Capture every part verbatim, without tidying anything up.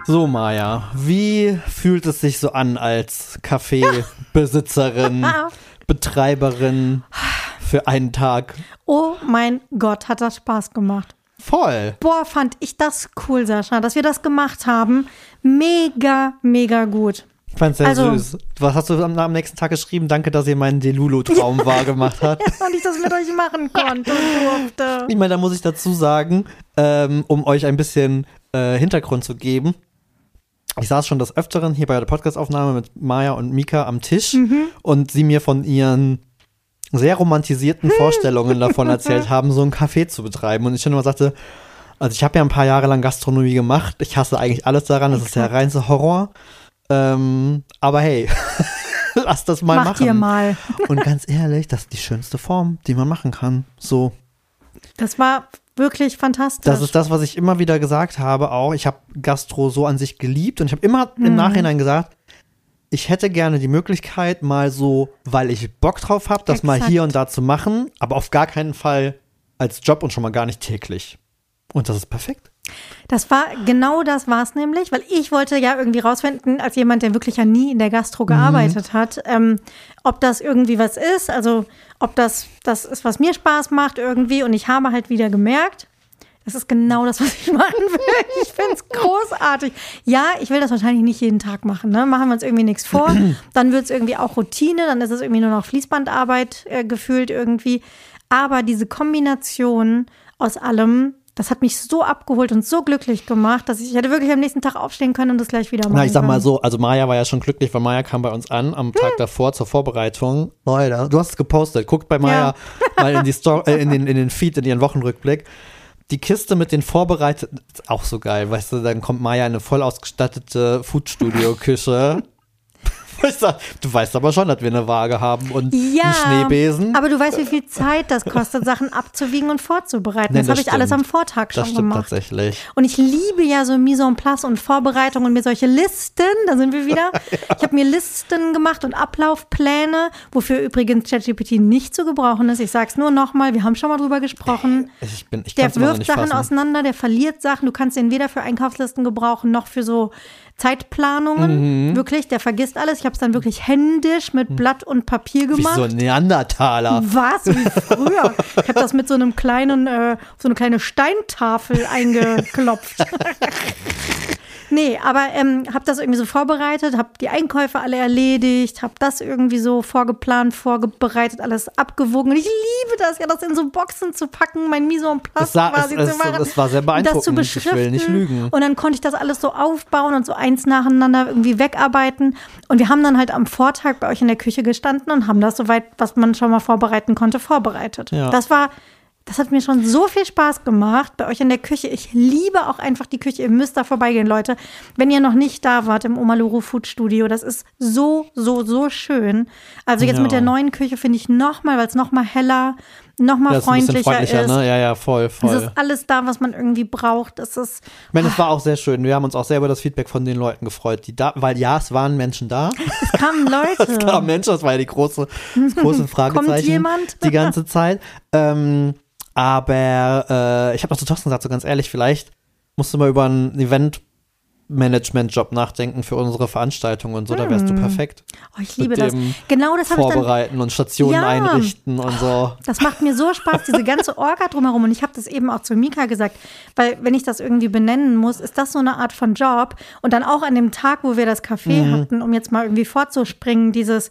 So, Maja, wie fühlt es sich so an als Kaffeebesitzerin, Betreiberin für einen Tag? Oh mein Gott, hat das Spaß gemacht. Voll. Boah, fand ich das cool, Sascha, dass wir das gemacht haben. Mega, mega gut. Ich fand's sehr Also, süß. Was hast du am, am nächsten Tag geschrieben? Danke, dass ihr meinen Delulu-Traum wahrgemacht habt. Ja, und ich das mit euch machen konnte und durfte. Ich meine, da muss ich dazu sagen, ähm, um euch ein bisschen äh, Hintergrund zu geben. Ich saß schon des Öfteren hier bei der Podcastaufnahme mit Maja und Mika am Tisch mhm. und sie mir von ihren sehr romantisierten Vorstellungen davon erzählt haben, so ein Café zu betreiben. Und ich schon immer sagte, also ich habe ja ein paar Jahre lang Gastronomie gemacht. Ich hasse eigentlich alles daran. Das ist der reinste Horror. Ähm, aber hey, lass das mal Mach machen. Dir mal. Und ganz ehrlich, das ist die schönste Form, die man machen kann. So. Das war wirklich fantastisch. Das ist das, was ich immer wieder gesagt habe auch. Ich habe Gastro so an sich geliebt und ich habe immer mhm. im Nachhinein gesagt, ich hätte gerne die Möglichkeit, mal so, weil ich Bock drauf habe, das Exakt. mal hier und da zu machen, aber auf gar keinen Fall als Job und schon mal gar nicht täglich. Und das ist perfekt. Das war, genau das war es nämlich, weil ich wollte ja irgendwie rausfinden, als jemand, der wirklich ja nie in der Gastro gearbeitet mhm. hat, ähm, ob das irgendwie was ist, also ob das das ist, was mir Spaß macht irgendwie. Und ich habe halt wieder gemerkt, das ist genau das, was ich machen will. Ich finde es großartig. Ja, ich will das wahrscheinlich nicht jeden Tag machen, ne? Machen wir uns irgendwie nichts vor. Dann wird es irgendwie auch Routine, dann ist es irgendwie nur noch Fließbandarbeit äh, gefühlt irgendwie. Aber diese Kombination aus allem, das hat mich so abgeholt und so glücklich gemacht, dass ich, ich hätte wirklich am nächsten Tag aufstehen können und das gleich wieder machen Na, ich sag können. mal so, also Maja war ja schon glücklich, weil Maja kam bei uns an am Tag hm. davor zur Vorbereitung. Leute, du hast es gepostet. Guckt bei Maja ja. mal in die Story, äh, in den, in den Feed, in ihren Wochenrückblick. Die Kiste mit den vorbereiteten, ist auch so geil, weißt du, dann kommt Maja in eine voll ausgestattete Foodstudio-Küche. Ich sag, du weißt aber schon, dass wir eine Waage haben und ja, einen Schneebesen. Aber du weißt, wie viel Zeit das kostet, Sachen abzuwiegen und vorzubereiten. Nee, das das habe ich stimmt. alles am Vortag schon das stimmt gemacht. Tatsächlich. Und ich liebe ja so Mise en place und Vorbereitung und mir solche Listen, da sind wir wieder. ja. Ich habe mir Listen gemacht und Ablaufpläne, wofür übrigens ChatGPT nicht zu gebrauchen ist. Ich sag's nur nochmal, wir haben schon mal drüber gesprochen. Ich bin, ich der wirft nicht Sachen fassen. auseinander, der verliert Sachen. Du kannst den weder für Einkaufslisten gebrauchen, noch für so Zeitplanungen. Mhm. Wirklich, der vergisst alles. Ich habe es dann wirklich händisch mit Blatt und Papier gemacht. Wie so ein Neandertaler. Was? Wie früher. Ich habe das mit so einem kleinen, äh, so eine kleine Steintafel eingeklopft. Nee, aber ähm, habe das irgendwie so vorbereitet, habe die Einkäufe alle erledigt, habe das irgendwie so vorgeplant, vorbereitet, alles abgewogen. Und ich liebe das ja, das in so Boxen zu packen, mein Mise en place quasi es, zu machen. Das war sehr beeindruckend, das zu beschriften. Ich will nicht lügen. Und dann konnte ich das alles so aufbauen und so eins nacheinander irgendwie wegarbeiten. Und wir haben dann halt am Vortag bei euch in der Küche gestanden und haben das soweit, was man schon mal vorbereiten konnte, vorbereitet. Ja. Das war... Das hat mir schon so viel Spaß gemacht bei euch in der Küche. Ich liebe auch einfach die Küche. Ihr müsst da vorbeigehen, Leute. Wenn ihr noch nicht da wart im Omaluru Food Studio, das ist so, so, so schön. Also jetzt ja. mit der neuen Küche finde ich nochmal, weil es nochmal heller, nochmal ja, freundlicher, freundlicher ist. Ne? Ja, ja, voll, voll. Es ist alles da, was man irgendwie braucht. Es ist, ich meine, es war auch sehr schön. Wir haben uns auch sehr über das Feedback von den Leuten gefreut, die da, weil ja, es waren Menschen da. Es kamen Leute. Es kamen Menschen, das war ja die große, das große Fragezeichen. Kommt jemand? Die ganze Zeit. Ähm, Aber äh, ich habe noch zu Thorsten gesagt, so ganz ehrlich, vielleicht musst du mal über einen Event-Management-Job nachdenken für unsere Veranstaltungen und so, hm. da wärst du perfekt. Oh, ich liebe das. Genau das habe ich dann. Vorbereiten und Stationen ja. einrichten und so. Das macht mir so Spaß, diese ganze Orga drumherum. Und ich habe das eben auch zu Mika gesagt, weil wenn ich das irgendwie benennen muss, ist das so eine Art von Job. Und dann auch an dem Tag, wo wir das Café mhm. hatten, um jetzt mal irgendwie vorzuspringen, dieses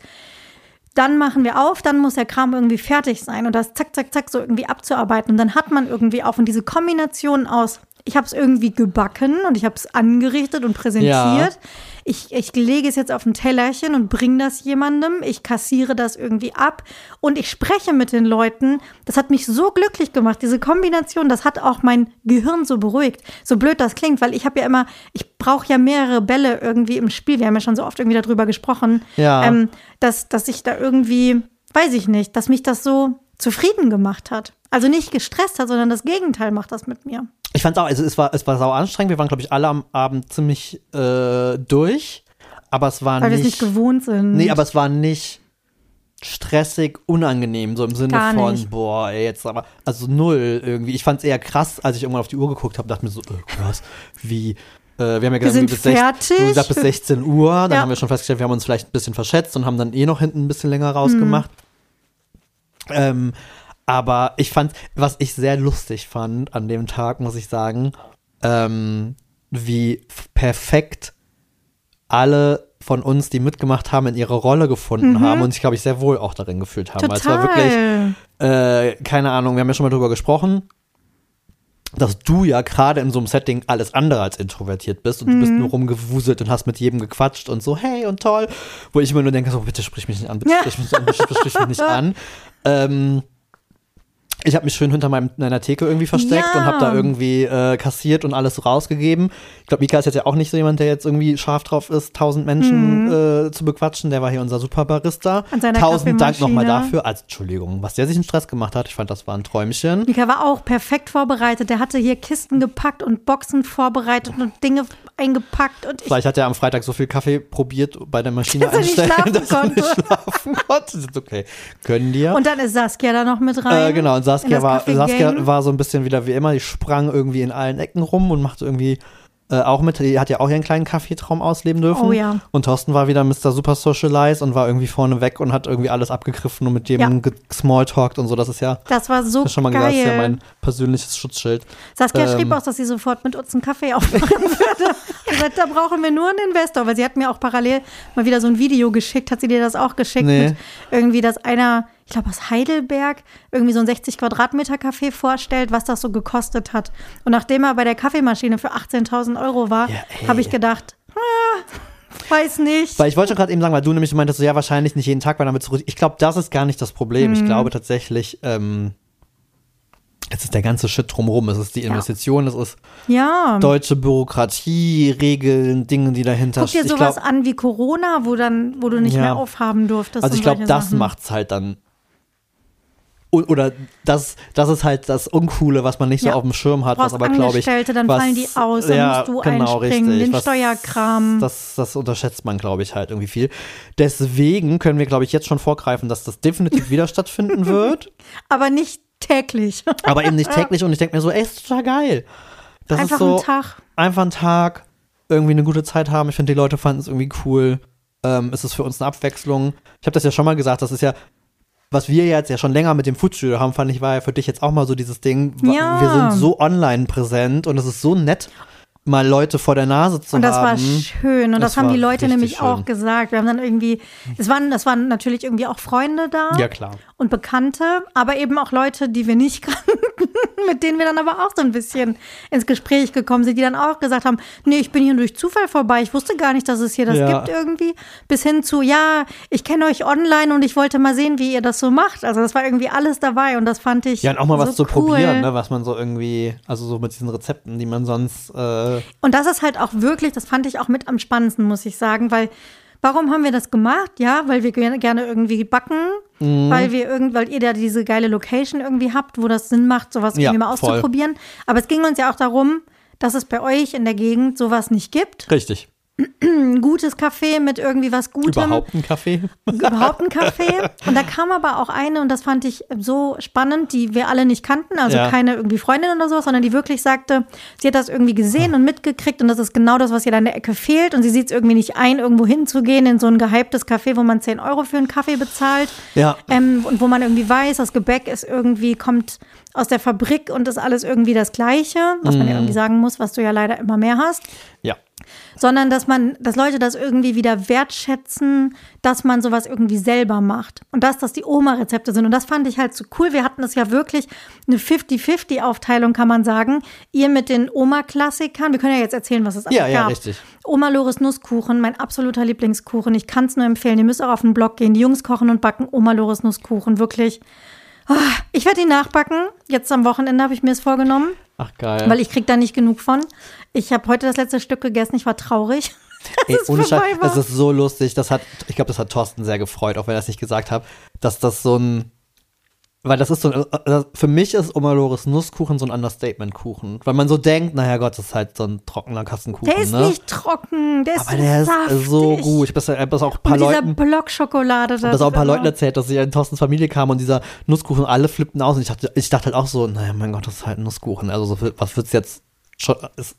dann machen wir auf, dann muss der Kram irgendwie fertig sein und das zack, zack, zack so irgendwie abzuarbeiten. Und dann hat man irgendwie auch und diese Kombination aus, ich habe es irgendwie gebacken und ich habe es angerichtet und präsentiert. Ja. Ich, ich lege es jetzt auf ein Tellerchen und bringe das jemandem. Ich kassiere das irgendwie ab und ich spreche mit den Leuten. Das hat mich so glücklich gemacht, diese Kombination. Das hat auch mein Gehirn so beruhigt. So blöd das klingt, weil ich habe ja immer, ich brauche ja mehrere Bälle irgendwie im Spiel. Wir haben ja schon so oft irgendwie darüber gesprochen, ja. ähm, dass, dass ich da irgendwie, weiß ich nicht, dass mich das so zufrieden gemacht hat. Also nicht gestresst hat, sondern das Gegenteil macht das mit mir. Ich fand's auch, also es war, es war sau anstrengend. Wir waren, glaube ich, alle am Abend ziemlich äh, durch. Aber es war Weil nicht. Weil wir es nicht gewohnt sind. Nee, aber es war nicht stressig, unangenehm, so im Sinne Gar von, nicht. boah, ey, jetzt aber, also null irgendwie. Ich fand's eher krass, als ich irgendwann auf die Uhr geguckt habe, dachte mir so, oh, krass, wie wir haben ja wir sind bis, fertig. sechzehn, gesagt, bis sechzehn Uhr, dann ja. haben wir schon festgestellt, wir haben uns vielleicht ein bisschen verschätzt und haben dann eh noch hinten ein bisschen länger rausgemacht. Mhm. Ähm, aber ich fand, was ich sehr lustig fand an dem Tag, muss ich sagen, ähm, wie perfekt alle von uns, die mitgemacht haben, in ihre Rolle gefunden mhm. haben und sich, glaube ich, sehr wohl auch darin gefühlt haben. Total. Weil es war wirklich, äh, keine Ahnung, wir haben ja schon mal drüber gesprochen, dass du ja gerade in so einem Setting alles andere als introvertiert bist und mhm. du bist nur rumgewuselt und hast mit jedem gequatscht und so, hey und toll, wo ich immer nur denke, so, bitte sprich mich nicht an, bitte sprich mich nicht an, bitte sprich mich nicht an. Ähm, ich habe mich schön hinter meinem, meiner Theke irgendwie versteckt ja. und habe da irgendwie äh, kassiert und alles rausgegeben. Ich glaube, Mika ist jetzt ja auch nicht so jemand, der jetzt irgendwie scharf drauf ist, tausend Menschen mhm. äh, zu bequatschen. Der war hier unser Superbarista. Tausend Dank nochmal dafür. Also, Entschuldigung, was der sich einen Stress gemacht hat. Ich fand, das war ein Träumchen. Mika war auch perfekt vorbereitet. Der hatte hier Kisten gepackt und Boxen vorbereitet und Dinge eingepackt. Und ich Vielleicht hat er am Freitag so viel Kaffee probiert bei der Maschine dass einstellen, er dass er nicht schlafen konnte. Das ist okay. Können dir. Und dann ist Saskia da noch mit rein. Äh, genau, und Saskia war, Saskia war so ein bisschen wieder wie immer, die sprang irgendwie in allen Ecken rum und machte irgendwie äh, auch mit, die hat ja auch ihren kleinen Kaffeetraum ausleben dürfen. Oh ja. Und Thorsten war wieder Mister Super Socialize und war irgendwie vorne weg und hat irgendwie alles abgegriffen und mit jedem ja. gesmalltalkt und so. Das ist ja, das war so das schon mal geil. Gesagt, das ist ja mein persönliches Schutzschild. Saskia ähm, schrieb auch, dass sie sofort mit uns einen Kaffee aufmachen würde. Sie sagt, da brauchen wir nur einen Investor, weil sie hat mir auch parallel mal wieder so ein Video geschickt. Hat sie dir das auch geschickt? Nee. Mit irgendwie, dass einer, ich glaube aus Heidelberg, irgendwie so ein sechzig Quadratmeter Café vorstellt, was das so gekostet hat. Und nachdem er bei der Kaffeemaschine für achtzehntausend Euro war, ja, habe ich gedacht, ah, weiß nicht. Weil ich wollte gerade eben sagen, weil du nämlich meintest, so ja, wahrscheinlich nicht jeden Tag, weil damit zurück. Ich glaube, das ist gar nicht das Problem. Mhm. Ich glaube tatsächlich, ähm, es ist der ganze Shit drumherum. Es ist die Investition, ja. es ist ja. deutsche Bürokratie, Regeln, Dinge, die dahinter stehen. Guck dir sowas glaub, an wie Corona, wo, dann, wo du nicht ja. mehr aufhaben durftest. Also ich glaube, das macht es halt dann. Oder das, das ist halt das Uncoole, was man nicht ja. so auf dem Schirm hat. Was aber, glaube ich, dann was, fallen die aus, dann ja, musst du genau, einspringen, richtig. den was, Steuerkram. Das, das unterschätzt man, glaube ich, halt irgendwie viel. Deswegen können wir, glaube ich, jetzt schon vorgreifen, dass das definitiv wieder stattfinden wird. Aber nicht täglich. Aber eben nicht täglich und ich denke mir so, ey, ist total geil. Das einfach ist so, ein Tag. Einfach ein Tag, irgendwie eine gute Zeit haben. Ich finde, die Leute fanden es irgendwie cool. Ähm, es ist für uns eine Abwechslung. Ich habe das ja schon mal gesagt, das ist ja was wir jetzt ja schon länger mit dem Foodstudio haben, fand ich, war ja für dich jetzt auch mal so dieses Ding, ja. wir sind so online präsent und es ist so nett, mal Leute vor der Nase zu haben. Und das haben. war schön. Und das, das haben die Leute nämlich schön. auch gesagt. Wir haben dann irgendwie, es waren, das waren natürlich irgendwie auch Freunde da. Ja, klar. Und Bekannte, aber eben auch Leute, die wir nicht kannten, mit denen wir dann aber auch so ein bisschen ins Gespräch gekommen sind, die dann auch gesagt haben, nee, ich bin hier durch Zufall vorbei, ich wusste gar nicht, dass es hier das ja. gibt irgendwie. Bis hin zu, ja, ich kenne euch online und ich wollte mal sehen, wie ihr das so macht. Also das war irgendwie alles dabei und das fand ich Ja, und auch mal so was zu cool. probieren, ne, was man so irgendwie, also so mit diesen Rezepten, die man sonst äh Und das ist halt auch wirklich, das fand ich auch mit am spannendsten, muss ich sagen, weil warum haben wir das gemacht? Ja, weil wir gerne irgendwie backen, mhm. weil wir irgend, weil ihr da diese geile Location irgendwie habt, wo das Sinn macht, sowas ja, irgendwie mal auszuprobieren. Voll. Aber es ging uns ja auch darum, dass es bei euch in der Gegend sowas nicht gibt. Richtig. Ein gutes Café mit irgendwie was Gutem. Überhaupt ein Café. Überhaupt ein Café. Und da kam aber auch eine, und das fand ich so spannend, die wir alle nicht kannten, also ja. keine irgendwie Freundin oder so, sondern die wirklich sagte, sie hat das irgendwie gesehen und mitgekriegt und das ist genau das, was ihr da in der Ecke fehlt und sie sieht es irgendwie nicht ein, irgendwo hinzugehen in so ein gehyptes Café, wo man zehn Euro für einen Kaffee bezahlt. Ja. Ähm, und wo man irgendwie weiß, das Gebäck ist irgendwie, kommt aus der Fabrik und ist alles irgendwie das Gleiche, was mm. man ja irgendwie sagen muss, was du ja leider immer mehr hast. Ja. Sondern dass man, dass Leute das irgendwie wieder wertschätzen, dass man sowas irgendwie selber macht. Und dass das die Oma-Rezepte sind. Und das fand ich halt so cool. Wir hatten das ja wirklich eine fifty fifty Aufteilung, kann man sagen. Ihr mit den Oma-Klassikern. Wir können ja jetzt erzählen, was es alles ja, gab. Ja, richtig. Oma Loris Nusskuchen, mein absoluter Lieblingskuchen. Ich kann es nur empfehlen. Ihr müsst auch auf den Blog gehen. Die Jungs kochen und backen Oma Loris Nusskuchen. Wirklich. Oh, ich werde ihn nachbacken. Jetzt am Wochenende habe ich mir es vorgenommen. Ach, geil. Weil ich kriege da nicht genug von. Ich habe heute das letzte Stück gegessen. Ich war traurig. Ey, ohne Scheiß, das ist so lustig. Das hat, ich glaube, das hat Thorsten sehr gefreut, auch wenn er es nicht gesagt hat, dass das so ein, weil das ist so ein, für mich ist Oma Loris Nusskuchen so ein Understatement-Kuchen. Weil man so denkt, naja Gott, das ist halt so ein trockener Kassenkuchen. Der ist ne? nicht trocken, der ist aber der saftig. ist so gut. Ich habe das auch ein paar und dieser Leuten, Blockschokolade. Ich habe das auch ein paar Leuten erzählt, dass sie in Thorstens Familie kamen und dieser Nusskuchen, alle flippten aus. Und ich dachte, ich dachte halt auch so, naja, mein Gott, das ist halt ein Nusskuchen. Also so, was wird's jetzt schon, es ist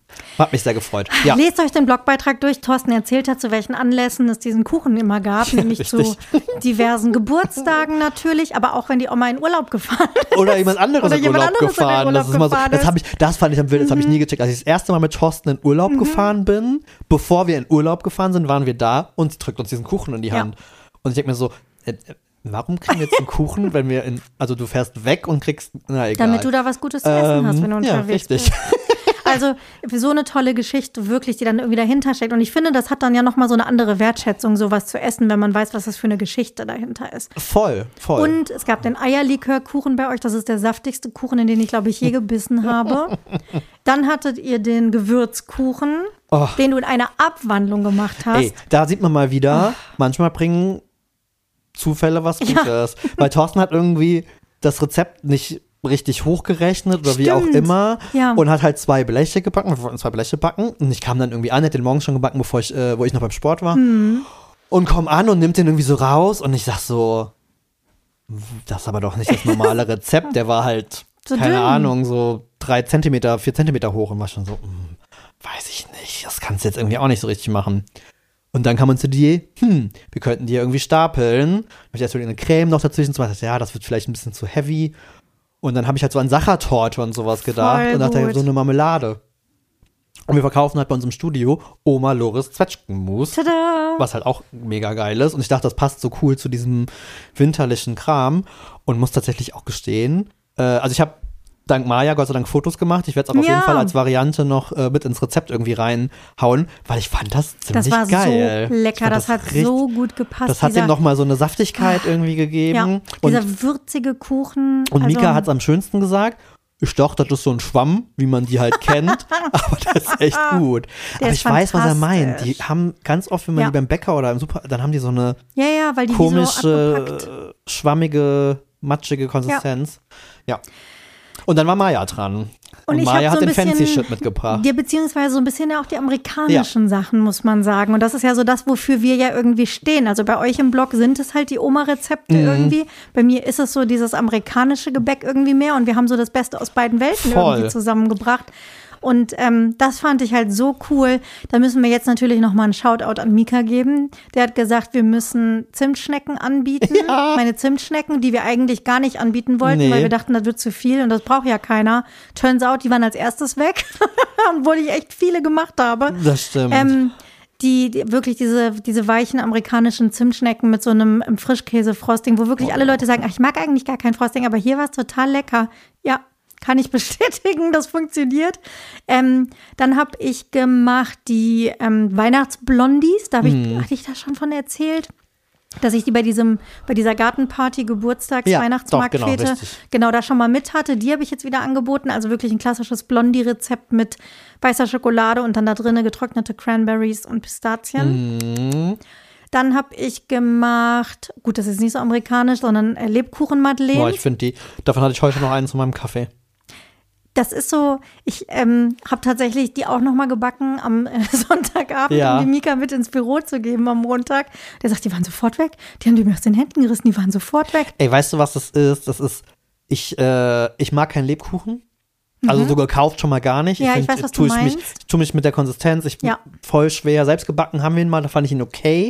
Hat mich sehr gefreut. Ja. Lest euch den Blogbeitrag durch. Thorsten erzählt hat, zu welchen Anlässen es diesen Kuchen immer gab, nämlich zu diversen Geburtstagen natürlich, aber auch wenn die Oma in Urlaub gefahren ist. Oder jemand anderes Oder in jemand Urlaub anderes in gefahren. Urlaub das, ist immer so, gefahren das, ist. hab ich, das fand ich am Bild, das habe ich nie gecheckt. Als ich das erste Mal mit Thorsten in Urlaub Mhm. gefahren bin, bevor wir in Urlaub gefahren sind, waren wir da und sie drückt uns diesen Kuchen in die Ja. Hand. Und ich denke mir so, äh, äh, warum kriegen wir jetzt einen Kuchen, wenn wir in, also du fährst weg und kriegst, na egal. Damit du da was Gutes zu essen Ähm, hast, wenn du ja, unterwegs richtig. bist. Also so eine tolle Geschichte wirklich, die dann irgendwie dahinter steckt. Und ich finde, das hat dann ja nochmal so eine andere Wertschätzung, sowas zu essen, wenn man weiß, was das für eine Geschichte dahinter ist. Voll, voll. Und es gab den Eierlikörkuchen bei euch. Das ist der saftigste Kuchen, in den ich, glaube ich, je gebissen habe. Dann hattet ihr den Gewürzkuchen, Oh. den du in einer Abwandlung gemacht hast. Ey, da sieht man mal wieder, manchmal bringen Zufälle was Gutes. Weil Thorsten hat irgendwie das Rezept nicht richtig hochgerechnet oder wie auch Stimmt. immer Ja. und hat halt zwei Bleche gebacken. Wir wollten zwei Bleche backen und ich kam dann irgendwie an, hätte den morgens schon gebacken, bevor ich, äh, wo ich noch beim Sport war. Mhm. Und komm an und nimmt den irgendwie so raus und ich sag so, das ist aber doch nicht das normale Rezept. Der war halt, So keine dünn. Ahnung, so drei Zentimeter, vier Zentimeter hoch und war schon so, hm, weiß ich nicht, das kannst du jetzt irgendwie auch nicht so richtig machen. Und dann kam uns zu dir, hm, wir könnten die ja irgendwie stapeln. Hab ich erst eine Creme noch dazwischen, so dachte, ja, das wird vielleicht ein bisschen zu heavy. Und dann habe ich halt so an Sachertorte und sowas gedacht Voll und dachte, gut. so eine Marmelade. Und wir verkaufen halt bei uns im Studio Oma Loris Zwetschgenmus, Tada! was halt auch mega geil ist. Und ich dachte, das passt so cool zu diesem winterlichen Kram und muss tatsächlich auch gestehen, äh, also ich habe dank Maja Gott sei Dank Fotos gemacht. Ich werde es auch auf Ja. jeden Fall als Variante noch äh, mit ins Rezept irgendwie reinhauen, weil ich fand das ziemlich Das war geil. so Ich lecker, fand das, hat richtig- so gut gepasst. Das hat dieser, dem nochmal so eine Saftigkeit irgendwie gegeben. ja, und dieser würzige Kuchen. und also, Mika hat es am schönsten gesagt. Ich dachte, das ist so ein Schwamm, wie man die halt kennt, aber das ist echt gut. Der aber ist ich weiß, was er meint. Die fantastisch. haben ganz oft, wenn man Ja. die beim Bäcker oder im Super, dann haben die so eine Ja, ja, weil die wie so komische, abgepackt. äh, schwammige, matschige Konsistenz. Ja. Und dann war Maya dran. Und, Und ich Maya hab hat so den ein bisschen- Fancy Shit mitgebracht. Ja, beziehungsweise so ein bisschen auch die amerikanischen Sachen, muss man sagen. Und das ist ja so das, wofür wir ja irgendwie stehen. Also bei euch im Blog sind es halt die Oma-Rezepte Mhm. irgendwie. Bei mir ist es so dieses amerikanische Gebäck irgendwie mehr. Und wir haben so das Beste aus beiden Welten Voll. irgendwie zusammengebracht. Und ähm, das fand ich halt so cool. Da müssen wir jetzt natürlich noch mal einen Shoutout an Mika geben. Der hat gesagt, wir müssen Zimtschnecken anbieten. Ja. Meine Zimtschnecken, die wir eigentlich gar nicht anbieten wollten, Nee. weil wir dachten, das wird zu viel und das braucht ja keiner. Turns out, die waren als erstes weg. Obwohl ich echt viele gemacht habe. Das stimmt. Ähm, die, die wirklich diese, diese weichen amerikanischen Zimtschnecken mit so einem ähm, Frischkäse-Frosting, wo wirklich alle Leute sagen, ach, ich mag eigentlich gar kein Frosting, aber hier war es total lecker. Ja, kann ich bestätigen, das funktioniert. Ähm, dann habe ich gemacht die ähm, Weihnachtsblondies. Da habe ich, Mhm. hatte ich da schon von erzählt, dass ich die bei diesem, bei dieser Gartenparty, Geburtstags-, Ja, Weihnachtsmarktfete, doch, genau, richtig. genau, da schon mal mit hatte. Die habe ich jetzt wieder angeboten. Also wirklich ein klassisches Blondie-Rezept mit weißer Schokolade und dann da drinne getrocknete Cranberries und Pistazien. Mhm. Dann habe ich gemacht, gut, das ist nicht so amerikanisch, sondern äh, Lebkuchen-Madeleine. Boah, ich finde die, davon hatte ich heute noch einen zu meinem Kaffee. Das ist so, ich ähm, habe tatsächlich die auch noch mal gebacken am äh, Sonntagabend, Ja. um die Mika mit ins Büro zu geben am Montag. Der sagt, die waren sofort weg. Die haben die mir aus den Händen gerissen, die waren sofort weg. Ey, weißt du, was das ist? Das ist, ich, äh, ich mag keinen Lebkuchen. Also so gekauft schon mal gar nicht. Mhm. Ja, ich find, weiß, was tue du ich mich, meinst. tue mich mit der Konsistenz. Ich Ja. voll schwer. Selbst gebacken haben wir ihn mal, da fand ich ihn okay.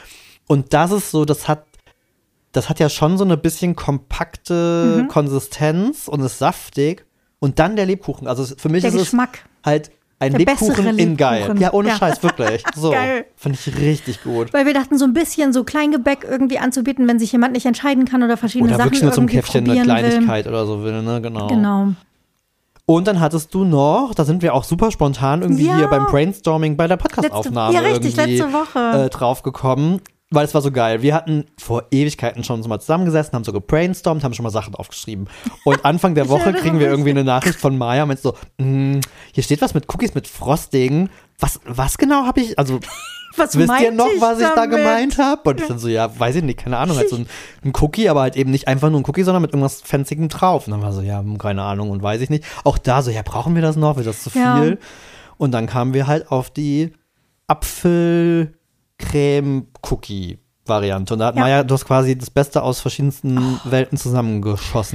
Und das ist so, das hat, das hat ja schon so eine bisschen kompakte Mhm. Konsistenz und ist saftig. Und dann der Lebkuchen. Also für mich Der ist Geschmack. es halt ein Der bessere Lebkuchen in geil. Lebkuchen. Ja, ohne Ja. Scheiß, wirklich. So. Geil. Finde ich richtig gut. Weil wir dachten, so ein bisschen so Kleingebäck irgendwie anzubieten, wenn sich jemand nicht entscheiden kann oder verschiedene Oder Sachen wirklich nur zum irgendwie Käffchen eine probieren Kleinigkeit oder so will, ne? Genau. will. Genau. Und dann hattest du noch, da sind wir auch super spontan irgendwie Ja. hier beim Brainstorming bei der Podcast-Aufnahme Letzte- ja, richtig, irgendwie letzte Woche. Äh, draufgekommen, weil es war so geil. Wir hatten vor Ewigkeiten schon so mal zusammengesessen, haben so gebrainstormt, haben schon mal Sachen aufgeschrieben. Und Anfang der Ich Woche erinnere kriegen wir mich. irgendwie eine Nachricht von Maya mit so, "Mm, hier steht was mit Cookies mit Frosting. Was, was genau habe ich, also Was wisst ihr meinte noch, was ich da damit? gemeint habe? Und ich dann so, ja, weiß ich nicht, keine Ahnung, halt so ein, ein Cookie, aber halt eben nicht einfach nur ein Cookie, sondern mit irgendwas Fanzigem drauf. Und dann war so, ja, hm, keine Ahnung und weiß ich nicht. Auch da so, ja, brauchen wir das noch? Wird das zu viel? Ja. Und dann kamen wir halt auf die Apfel-Creme-Cookie-Variante. Und da hat Ja. Maya, du hast quasi das Beste aus verschiedensten Welten zusammengeschossen.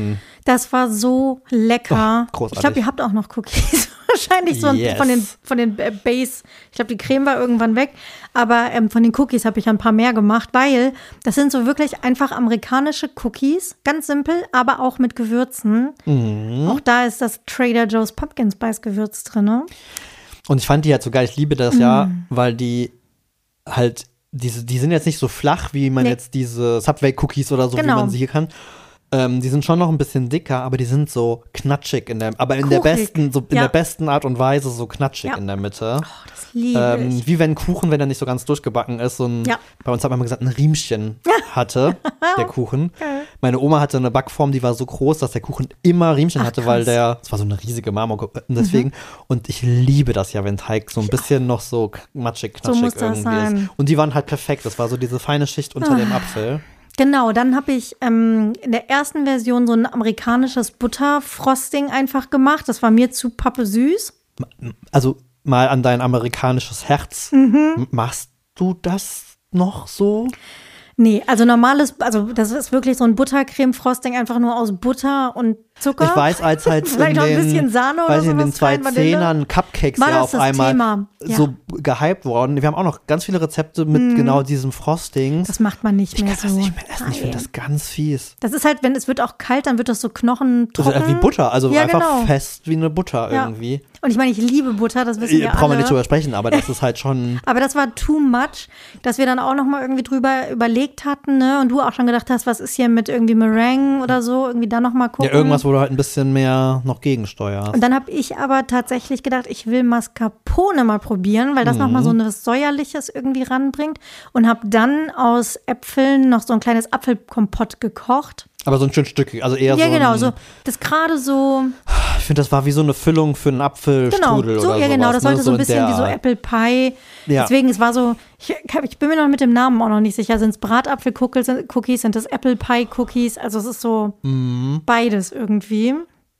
Das war so lecker. Oh, großartig. Ich glaube, ihr habt auch noch Cookies. Wahrscheinlich so ein, Yes. von den, von den äh, Base. Ich glaube, die Creme war irgendwann weg. Aber ähm, von den Cookies habe ich ein paar mehr gemacht, weil das sind so wirklich einfach amerikanische Cookies. Ganz simpel, aber auch mit Gewürzen. Mhm. Auch da ist das Trader Joe's Pumpkin Spice Gewürz drin. Ne? Und ich fand die halt so geil. Ich liebe das Mm. ja, weil die halt, diese, die sind jetzt nicht so flach, wie man Nee. jetzt diese Subway-Cookies oder so, Genau. wie man sie hier kann. Ähm, die sind schon noch ein bisschen dicker, aber die sind so knatschig in der, aber in der Kuchig. besten, so in Ja. der besten Art und Weise so knatschig Ja. in der Mitte. Oh, das liebe Ähm, ich. wie wenn Kuchen, wenn er nicht so ganz durchgebacken ist, so ein, Ja. bei uns hat man immer gesagt, ein Riemchen hatte, der Kuchen. Geil. Meine Oma hatte eine Backform, die war so groß, dass der Kuchen immer Riemchen Ach, hatte, weil krass. der, es war so eine riesige Marmor, deswegen, und ich liebe das ja, wenn Teig so ein bisschen noch so matschig, So knatschig muss das irgendwie sein. ist. Und die waren halt perfekt, das war so diese feine Schicht unter dem Apfel. Genau, dann habe ich ähm, in der ersten Version so ein amerikanisches Butterfrosting einfach gemacht. Das war mir zu pappe süß. Also mal an dein amerikanisches Herz, Mhm. M- machst du das noch so? Nee, also normales, also das ist wirklich so ein Buttercreme-Frosting, einfach nur aus Butter und Zucker. Ich weiß, als halt in Vielleicht noch ein den, bisschen Sahne oder weiß ich, in den sowas rein, Vanille. zweitausendern Cupcakes War ja das auf das einmal Thema? Ja. so gehypt worden. Wir haben auch noch ganz viele Rezepte mit genau diesem Frosting. Das macht man nicht ich mehr kann so. das nicht mehr essen, ich finde Nein. das ganz fies. Das ist halt, wenn es wird auch kalt, dann wird das so knochentrocken. Das ist halt wie Butter, also Ja, einfach genau. fest wie eine Butter Ja. irgendwie. Und ich meine, ich liebe Butter, das wissen wir Brauchen wir alle. nicht drüber sprechen, aber das ist halt schon. Aber das war too much, dass wir dann auch noch mal irgendwie drüber überlegt hatten, ne? Und du auch schon gedacht hast, was ist hier mit irgendwie Meringue oder so, irgendwie da noch mal gucken. Ja, irgendwas, wo du halt ein bisschen mehr noch gegensteuerst. Und dann habe ich aber tatsächlich gedacht, ich will Mascarpone mal probieren, weil das Mhm. noch mal so etwas Säuerliches irgendwie ranbringt. Und habe dann aus Äpfeln noch so ein kleines Apfelkompott gekocht. Aber so ein schön Stück, also eher Ja, so. genau, ein, so das gerade so, Ich finde, das war wie so eine Füllung für einen genau, Apfelstrudel so, oder ja genau, sowas, das sollte ne? so ein in bisschen der wie so Art. Apple Pie. Ja. Deswegen, es war so, ich, ich bin mir noch mit dem Namen auch noch nicht sicher. Sind es Bratapfel-Cookies, sind das Apple Pie-Cookies? Also es ist so Mhm. beides irgendwie.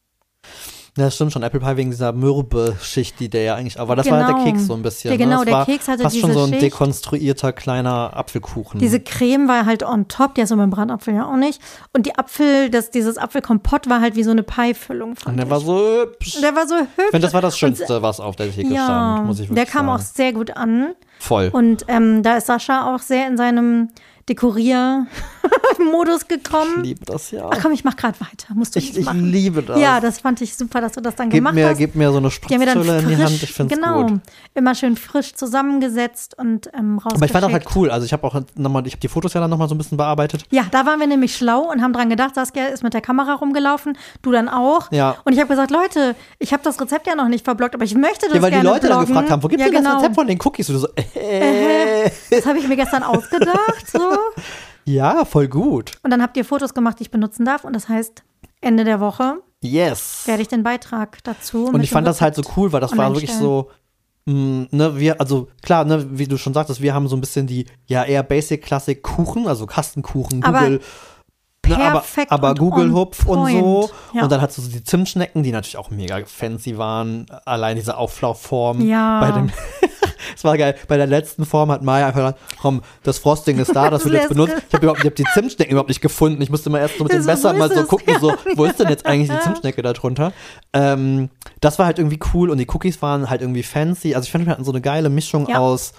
Ja, das stimmt schon. Apple Pie wegen dieser Mürbe-Schicht, die der ja eigentlich. Aber das war halt Genau. der Keks so ein bisschen. Ja, genau, ne? Das der war Keks hatte fast schon diese so ein Schicht. dekonstruierter kleiner Apfelkuchen. Diese Creme war halt on top, die ist so beim Bratapfel ja auch nicht. Und die Apfel, das, dieses Apfelkompott war halt wie so eine Pie-Füllung. Und fand der ich. war so hübsch. Der war so hübsch. Ich finde, das war das Und- Schönste, was auf der Theke Ja, stand, muss ich wirklich der kam sagen. auch sehr gut an. Voll. Und ähm, da ist Sascha auch sehr in seinem Dekorier-Modus Ich gekommen. liebe das ja. Ach komm, ich mach gerade weiter. Musst du Ich, nicht ich machen. liebe das. Ja, das fand ich super, dass du das dann gib gemacht mir, hast. gib mir so eine Die haben wir dann Spritzhülle in die Hand. frisch, Ich finde es genau, gut. immer schön frisch zusammengesetzt und ähm, rausgeschickt. Aber ich fand das halt cool. Also ich habe auch nochmal, ich habe die Fotos ja dann nochmal so ein bisschen bearbeitet. Ja, da waren wir nämlich schlau und haben dran gedacht, Saskia ist mit der Kamera rumgelaufen, du dann auch. Ja. Und ich habe gesagt, Leute, ich habe das Rezept ja noch nicht verblockt, aber ich möchte das Ja, weil die gerne Leute dann bloggen. gefragt haben, wo gibt ja, denn genau. das Rezept von den Cookies? Und du so, äh. Das habe ich mir gestern ausgedacht, so. Ja, voll gut. Und dann habt ihr Fotos gemacht, die ich benutzen darf. Und das heißt, Ende der Woche Yes. werde ich den Beitrag dazu. Und ich fand das halt so cool, weil das war online wirklich stellen. so, mh, ne, wir, also klar, ne, wie du schon sagtest, wir haben so ein bisschen die, ja, eher Basic-Klassik-Kuchen, also Kastenkuchen, Aber Google, ne, aber, perfekt aber und Google on Hupf und so. point. Ja. Und dann hast du so die Zimtschnecken, die natürlich auch mega fancy waren. Allein diese Auflaufform. Ja. Bei dem, es war geil. Bei der letzten Form hat Maya einfach gesagt, komm, das Frosting ist da, das wird jetzt Das benutzt. Ich habe überhaupt, ich hab die Zimtschnecken überhaupt nicht gefunden. Ich musste mal erst so mit dem So, Messer wo mal ist so es? gucken, so, Ja. wo ist denn jetzt eigentlich die Zimtschnecke da drunter? Ähm, das war halt irgendwie cool und die Cookies waren halt irgendwie fancy. Also ich fand, wir hatten so eine geile Mischung Ja. aus,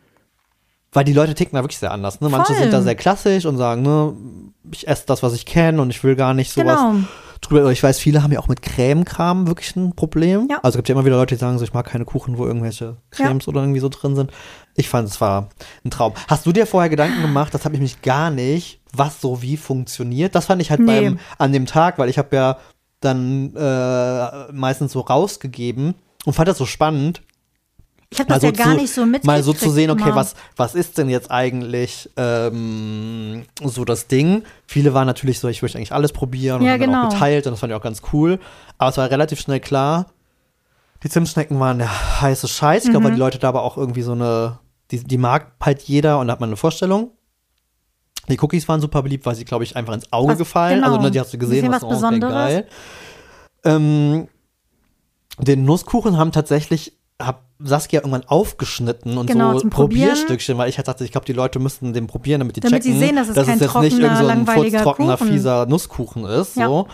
weil die Leute ticken da wirklich sehr anders. Ne? Manche Voll. sind da sehr klassisch und sagen, ne, ich esse das, was ich kenne und ich will gar nicht sowas Genau. drüber. Ich weiß, viele haben ja auch mit Cremekram wirklich ein Problem. Ja. Also es gibt ja immer wieder Leute, die sagen so, ich mag keine Kuchen, wo irgendwelche Cremes oder irgendwie so drin sind. Ich fand, es war ein Traum. Hast du dir vorher Gedanken gemacht, das habe ich mich gar nicht, was so wie funktioniert? Das fand ich halt Nee. beim, an dem Tag, weil ich habe ja dann äh, meistens so rausgegeben und fand das so spannend, Ich habe das ja gar zu, nicht so mitgekriegt. mal so zu sehen, okay, immer. was, was ist denn jetzt eigentlich ähm, so das Ding? Viele waren natürlich so, ich möchte eigentlich alles probieren und Ja, haben dann genau. auch geteilt und das fand ich auch ganz cool. Aber es war relativ schnell klar, die Zimtschnecken waren der heiße Scheiß. Ich glaube, Mhm. weil die Leute da aber auch irgendwie so eine, die, die mag halt jeder und da hat man eine Vorstellung. Die Cookies waren super beliebt, weil sie, glaube ich, einfach ins Auge Was- gefallen. genau. Also, ne, die hast du gesehen, Bisschen was was oh, okay, Besonderes. geil. Ähm, den Nusskuchen haben tatsächlich, hab Saskia irgendwann aufgeschnitten und Genau, so zum Probieren. Probierstückchen, weil ich halt dachte, ich glaube, die Leute müssten den probieren, damit die Damit checken, sie sehen, dass es kein jetzt nicht trockener, irgend so ein langweiliger furztrockener, Kuchen. fieser Nusskuchen ist. Ja. So.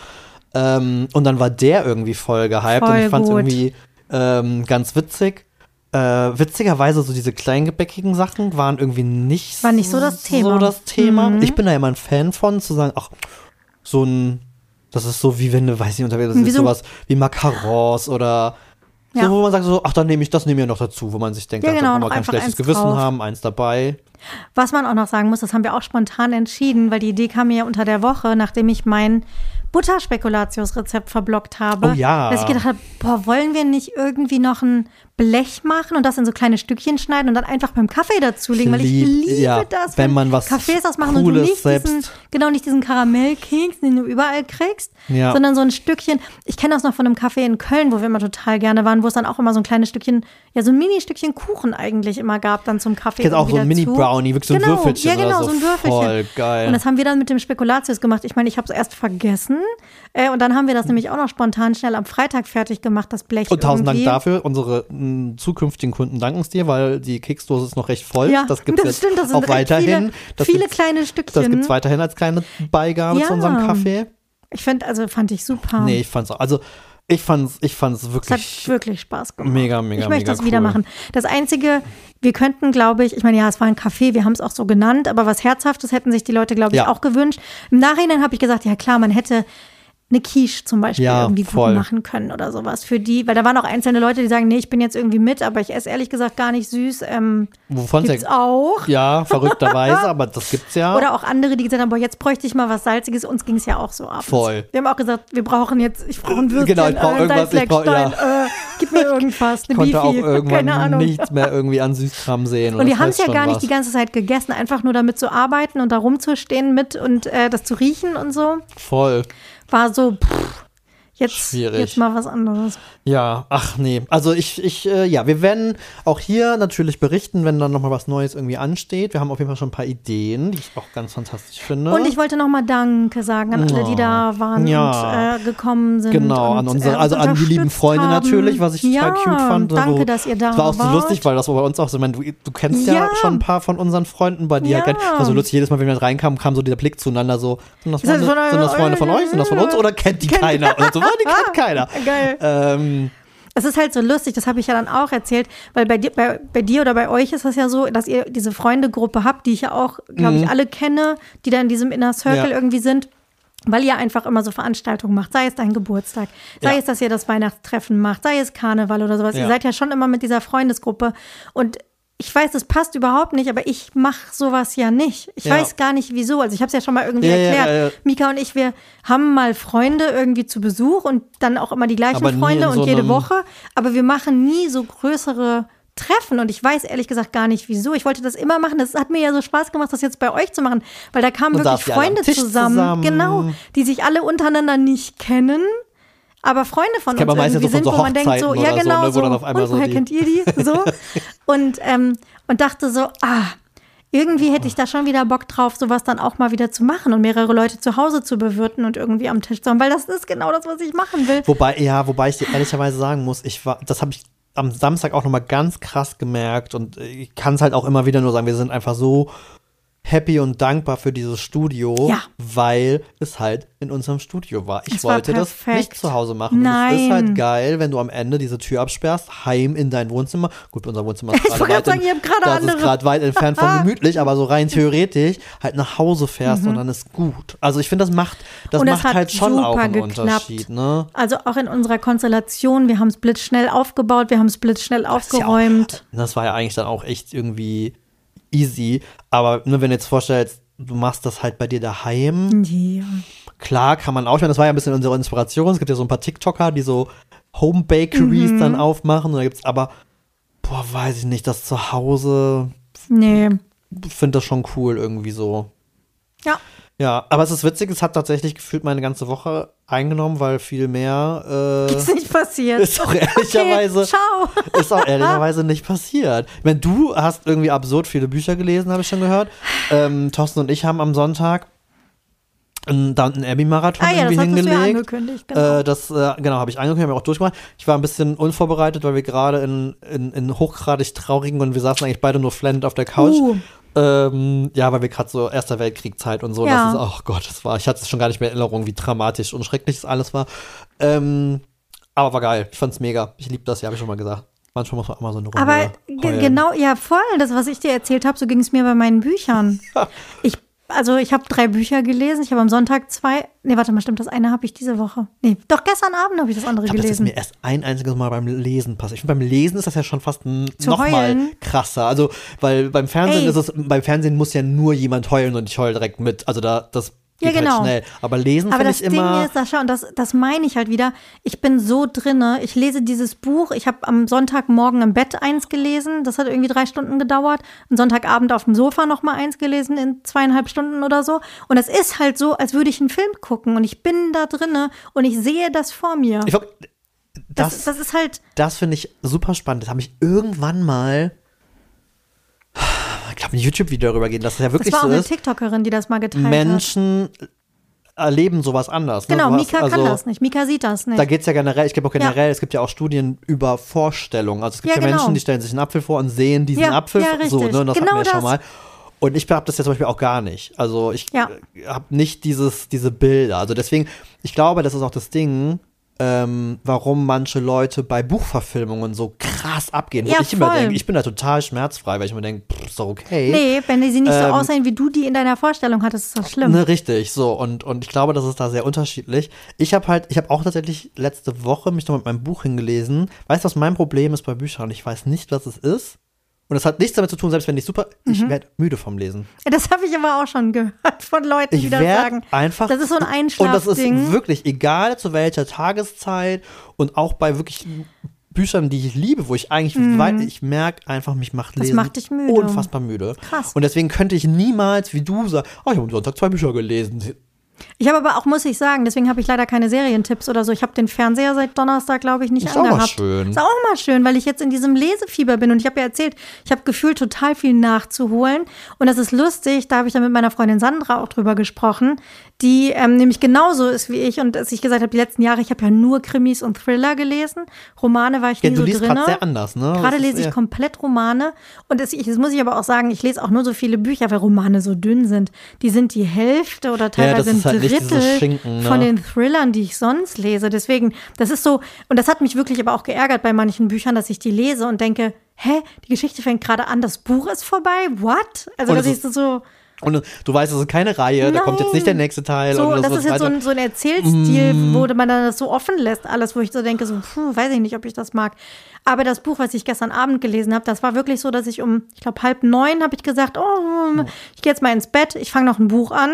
Ähm, und dann war der irgendwie voll gehypt Voll und ich fand es gut. irgendwie ähm, ganz witzig. Äh, witzigerweise, so diese kleingebäckigen Sachen waren irgendwie nicht, War nicht so das Thema. So das Thema. Mhm. Ich bin da immer ein Fan von, zu sagen, ach, so ein, das ist so wie wenn du, weiß nicht, unterwegs Wie ist so- sowas wie Macarons oder Ja. so, wo man sagt so, ach, dann nehme ich, das nehme ich ja noch dazu, wo man sich denkt, Ja, da genau, kann noch man kein einfach schlechtes eins Gewissen drauf. haben, eins dabei. Was man auch noch sagen muss, das haben wir auch spontan entschieden, weil die Idee kam mir ja unter der Woche, nachdem ich mein Butterspekulatius-Rezept verblockt habe. Oh ja. Dass ich gedacht habe, boah, wollen wir nicht irgendwie noch ein Blech machen und das in so kleine Stückchen schneiden und dann einfach beim Kaffee dazulegen, weil ich Lieb- liebe ja, das, wenn man was Kaffees ausmachen und du Cooles nicht selbst- diesen, genau nicht diesen Karamellkeks, den du überall kriegst, Ja. sondern so ein Stückchen. Ich kenne das noch von einem Café in Köln, wo wir immer total gerne waren, wo es dann auch immer so ein kleines Stückchen, ja so ein Mini-Stückchen Kuchen eigentlich immer gab dann zum Kaffee. Jetzt auch so ein irgendwie dazu. Mini-Brownie, wirklich so ein Genau, Würfelchen ja, genau, oder so. so ein Würfelchen. Voll geil. Und das haben wir dann mit dem Spekulatius gemacht. Ich meine, ich habe es erst vergessen äh, und dann haben wir das nämlich auch noch spontan schnell am Freitag fertig gemacht, das Blech Und tausend Dank irgendwie. dafür. Unsere m, zukünftigen Kunden danken es dir, weil die Keksdose ist noch recht voll. Ja, das gibt es das stimmt, das sind auch echt weiterhin. viele, das viele gibt's- kleine Das Stückchen. gibt es weiterhin als kleine Beigabe Ja. zu unserem Kaffee. Ich finde, also fand ich super. Nee, ich fand's auch. Also, ich fand's, ich fand's Es hat wirklich. wirklich Spaß gemacht. mega, mega, Ich möchte mega das wieder cool. machen. Das Einzige, wir könnten, glaube ich, ich meine, ja, es war ein Café, wir haben es auch so genannt, aber was Herzhaftes hätten sich die Leute, glaube ich, Ja. auch gewünscht. Im Nachhinein habe ich gesagt, ja klar, man hätte eine Quiche zum Beispiel Ja, irgendwie gut voll. machen können oder sowas für die, weil da waren auch einzelne Leute, die sagen, nee, ich bin jetzt irgendwie mit, aber ich esse ehrlich gesagt gar nicht süß. Ähm, Wovon gibt's der, auch. ja, verrückterweise, aber das gibt's ja. Oder auch andere, die gesagt haben, boah, jetzt bräuchte ich mal was Salziges. Uns ging es ja auch so abends. Voll. Wir haben auch gesagt, wir brauchen jetzt, ich brauche ein Würstchen, Genau, ich brauch äh, irgendwas, ich brauch- Salzleckstein, äh, gib mir irgendwas, ich eine konnte auch Beefy, irgendwann keine Ahnung. nichts mehr irgendwie an Süßkram sehen. Und die das haben es heißt ja schon gar nicht was. die ganze Zeit gegessen, einfach nur damit zu arbeiten und da rumzustehen mit und äh, das zu riechen und so. Voll. War so, pff, jetzt, Schwierig. jetzt mal was anderes. Ja, ach nee. Also ich, ich, äh, ja, wir werden auch hier natürlich berichten, wenn dann nochmal was Neues irgendwie ansteht. Wir haben auf jeden Fall schon ein paar Ideen, die ich auch ganz fantastisch finde. Und ich wollte nochmal Danke sagen an alle, die da waren Ja. und äh, gekommen sind. Genau, und, an unsere, äh, also uns an die lieben unterstützt Freunde haben. natürlich, was ich total ja, cute fand. Danke, so. dass ihr da Das war auch so wart. lustig, weil das war bei uns auch so, ich meine, du, du kennst ja. Ja. schon ein paar von unseren Freunden bei dir. Ja. Ja. Das war so lustig, jedes Mal, wenn wir reinkam, kam so dieser Blick zueinander so, sind das Ist das Freunde, von- sind das Freunde von euch, sind das von uns oder kennt die keiner? Oder so, die kennt keiner. Geil. Ähm, Es ist halt so lustig, das habe ich ja dann auch erzählt, weil bei dir, bei, bei dir oder bei euch ist das ja so, dass ihr diese Freundegruppe habt, die ich ja auch, glaube ich, alle kenne, die da in diesem Inner Circle Ja. irgendwie sind. Weil ihr einfach immer so Veranstaltungen macht, sei es dein Geburtstag, sei Ja. es, dass ihr das Weihnachtstreffen macht, sei es Karneval oder sowas. Ja. Ihr seid ja schon immer mit dieser Freundesgruppe und ich weiß, das passt überhaupt nicht, aber ich mache sowas ja nicht. Ich Ja. weiß gar nicht, wieso. Also ich habe es ja schon mal irgendwie Ja, ja, erklärt. ja, ja. Mika und ich, wir haben mal Freunde irgendwie zu Besuch und dann auch immer die gleichen Aber nie Freunde in so und jede einem- Woche, aber wir machen nie so größere Treffen und ich weiß ehrlich gesagt gar nicht, wieso. Ich wollte das immer machen. Das hat mir ja so Spaß gemacht, das jetzt bei euch zu machen, weil da kamen Und wirklich saßt ihr alle am Freunde Tisch zusammen, zusammen. genau, die sich alle untereinander nicht kennen. Aber Freunde von kennt uns man meistens irgendwie so von sind, so wo man denkt so, Hochzeiten ja oder so, genau ne, wo so, dann auf einmal und so woher die- kennt ihr die? So. und, ähm, und dachte so, ah, irgendwie hätte ich da schon wieder Bock drauf, sowas dann auch mal wieder zu machen und mehrere Leute zu Hause zu bewirten und irgendwie am Tisch zu haben, weil das ist genau das, was ich machen will. Wobei, ja, wobei ich dir ehrlicherweise sagen muss, ich war, das habe ich am Samstag auch nochmal ganz krass gemerkt und ich kann es halt auch immer wieder nur sagen, wir sind einfach so happy und dankbar für dieses Studio, Ja. weil es halt in unserem Studio war. Ich Es war wollte das perfekt. nicht zu Hause machen. Und es Nein. ist halt geil, wenn du am Ende diese Tür absperrst, heim in dein Wohnzimmer. Gut, unser Wohnzimmer ist Ich gerade wollte weit, gerade sagen, in- ihr habt gerade das andere. ist gerade weit entfernt von gemütlich, aber so rein theoretisch halt nach Hause fährst und dann ist gut. Also ich finde, das macht, das Und es macht hat halt schon auch super einen geklappt. Unterschied. Ne? Also auch in unserer Konstellation, wir haben es blitzschnell aufgebaut, wir haben es blitzschnell ist ja auch- aufgeräumt. Das war ja eigentlich dann auch echt irgendwie easy. Aber ne, wenn du jetzt vorstellst, du machst das halt bei dir daheim, Ja. klar kann man auch. Ich meine, das war ja ein bisschen unsere Inspiration. Es gibt ja so ein paar TikToker, die so Home Bakeries Mhm. dann aufmachen. Und da gibt's aber, boah, weiß ich nicht, das zu Hause, Nee. finde das schon cool irgendwie so. Ja. Ja, aber es ist witzig, es hat tatsächlich gefühlt meine ganze Woche eingenommen, weil viel mehr äh, Ist nicht passiert. ist auch ehrlicherweise Okay, ciao. ist auch ehrlicherweise nicht passiert. Ich meine, du hast irgendwie absurd viele Bücher gelesen, habe ich schon gehört. Ähm, Thorsten und ich haben am Sonntag einen Downton Abbey Marathon Ah ja, das irgendwie hattest du ja hingelegt. angekündigt, genau. Äh, das äh, genau habe ich angekündigt, habe ich auch durchgemacht. Ich war ein bisschen unvorbereitet, weil wir gerade in, in, in hochgradig traurigen und wir saßen eigentlich beide nur flennend auf der Couch. Uh. Ähm, ja, weil wir gerade so Erster Weltkrieg-Zeit und so, Ja. das ist, oh Gott, das war, ich hatte es schon gar nicht mehr in Erinnerung, wie dramatisch und schrecklich das alles war. Ähm, aber war geil, ich fand's mega. Ich liebe das, ja, habe ich schon mal gesagt. Manchmal muss man auch mal so eine Runde Aber ge- heulen. genau, ja, voll, das, was ich dir erzählt habe, so ging es mir bei meinen Büchern. Ja. Ich, also ich habe drei Bücher gelesen, ich habe am Sonntag zwei, nee, warte mal, stimmt, das eine habe ich diese Woche. Nee, doch gestern Abend habe ich das andere Ich glaube, das ist gelesen. mir erst ein einziges Mal beim Lesen passiert. Ich finde, beim Lesen ist das ja schon fast n- Zu noch mal heulen? krasser. Also, weil beim Fernsehen Ey. ist es, beim Fernsehen muss ja nur jemand heulen und ich heule direkt mit. Also da, das Ja, geht genau. halt schnell. Aber Lesen Aber finde das ich immer. Ding ist, Sascha, und das, das meine ich halt wieder, ich bin so drinne, ich lese dieses Buch, ich habe am Sonntagmorgen im Bett eins gelesen, das hat irgendwie drei Stunden gedauert, am Sonntagabend auf dem Sofa noch mal eins gelesen in zweieinhalb Stunden oder so und es ist halt so, als würde ich einen Film gucken und ich bin da drinne und ich sehe das vor mir. ich glaub, das, das, das ist halt, das finde ich super spannend. Das habe ich irgendwann mal. Ich glaube, ein YouTube-Video darüber gehen, dass es ja das wirklich war auch so eine ist. TikTokerin, die das mal geteilt hat. Menschen erleben sowas anders. Ne? Genau, Du hast- Mika kann also, das nicht, Mika sieht das nicht. Da geht es ja generell, ich glaube auch generell, es gibt ja auch Studien über Vorstellungen. Also es gibt Ja, ja, genau. Menschen, die stellen sich einen Apfel vor und sehen diesen Ja, Apfel. ja, so, richtig. ne, und das Genau hatten wir ja schon das. mal. Und ich habe das ja zum Beispiel auch gar nicht. Also ich Ja. habe nicht dieses, diese Bilder. Also deswegen, ich glaube, das ist auch das Ding, ähm, warum manche Leute bei Buchverfilmungen so krass abgehen. Wo Ja, ich immer voll. denke, ich bin da total schmerzfrei, weil ich immer denke, pff, ist doch okay. Nee, wenn die sie nicht so Ähm, aussehen, wie du die in deiner Vorstellung hattest, ist das schlimm. Ne, richtig, so. Und, und ich glaube, das ist da sehr unterschiedlich. Ich habe halt, ich habe auch tatsächlich letzte Woche mich noch mit meinem Buch hingelesen. Weißt du, was mein Problem ist bei Büchern? Ich weiß nicht, was es ist. Und das hat nichts damit zu tun, selbst wenn ich super, ich Mhm. werde müde vom Lesen. Das habe ich aber auch schon gehört von Leuten, die Ich das werde sagen. einfach. Das ist so ein Und das ist Einschlafding. wirklich egal zu welcher Tageszeit und auch bei wirklich Büchern, die ich liebe, wo ich eigentlich, weil ich merke einfach, mich macht Das Lesen macht dich müde. unfassbar müde. Krass. Und deswegen könnte ich niemals, wie du sagst, oh, ich habe am Sonntag zwei Bücher gelesen. Ich habe aber auch, muss ich sagen, deswegen habe ich leider keine Serientipps oder so. Ich habe den Fernseher seit Donnerstag, glaube ich, nicht Ist auch mal angehabt. schön. Ist auch mal schön, weil ich jetzt in diesem Lesefieber bin. Und ich habe ja erzählt, ich habe gefühlt total viel nachzuholen. Und das ist lustig, da habe ich dann mit meiner Freundin Sandra auch drüber gesprochen, die ähm, nämlich genauso ist wie ich. Und als ich gesagt habe, die letzten Jahre, ich habe ja nur Krimis und Thriller gelesen. Romane war ich Ja, nie du so liest drin. gerade sehr anders, ne? Gerade Das ist lese ich eher- komplett Romane. Und das, ich, das muss ich aber auch sagen, ich lese auch nur so viele Bücher, weil Romane so dünn sind. Die sind die Hälfte oder Ja, das teilweise ist ein halt nicht dieses Drittel Schinken, ne? von den Thrillern, die ich sonst lese. Deswegen, das ist so, und das hat mich wirklich aber auch geärgert bei manchen Büchern, dass ich die lese und denke, hä, die Geschichte fängt gerade an, das Buch ist vorbei? What? Also, Und dass es ich so, Und du weißt, es ist keine Reihe, da kommt jetzt nicht der Nein. nächste Teil. so, und und das wird ist jetzt so weiter- ein, so ein Erzählstil, Mm. wo man dann das so offen lässt, alles, wo ich so denke, so, puh, weiß ich nicht, ob ich das mag. Aber das Buch, was ich gestern Abend gelesen habe, das war wirklich so, dass ich um, ich glaube, halb neun habe ich gesagt, oh, ich gehe jetzt mal ins Bett, ich fange noch ein Buch an.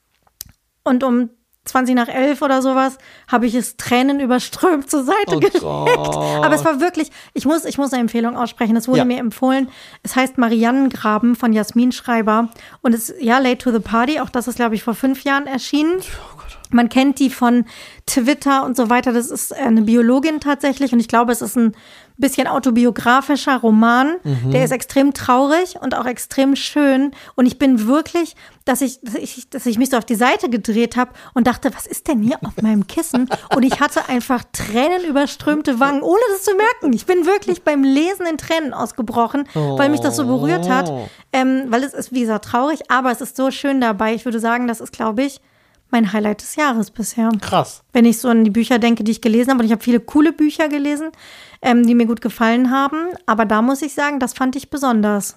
Und um zwanzig nach elf oder sowas habe ich es Tränen überströmt zur Seite Oh gelegt. Gott. Aber es war wirklich, ich muss, ich muss eine Empfehlung aussprechen. Es wurde Ja. mir empfohlen. Es heißt Mariannengraben von Jasmin Schreiber. Und es ist, ja, Late to the Party. Auch das ist, glaube ich, vor fünf Jahren erschienen. Man kennt die von Twitter und so weiter. Das ist eine Biologin tatsächlich. Und ich glaube, es ist ein bisschen autobiografischer Roman. Mhm. Der ist extrem traurig und auch extrem schön. Und ich bin wirklich, dass ich, dass ich, dass ich mich so auf die Seite gedreht habe und dachte, was ist denn hier auf meinem Kissen? Und ich hatte einfach tränenüberströmte Wangen, ohne das zu merken. Ich bin wirklich beim Lesen in Tränen ausgebrochen, weil mich das so berührt hat. Ähm, weil es ist, wie gesagt, traurig, aber es ist so schön dabei. Ich würde sagen, das ist, glaube ich, mein Highlight des Jahres bisher. Krass. Wenn ich so an die Bücher denke, die ich gelesen habe. Und ich habe viele coole Bücher gelesen, ähm, die mir gut gefallen haben. Aber da muss ich sagen, das fand ich besonders.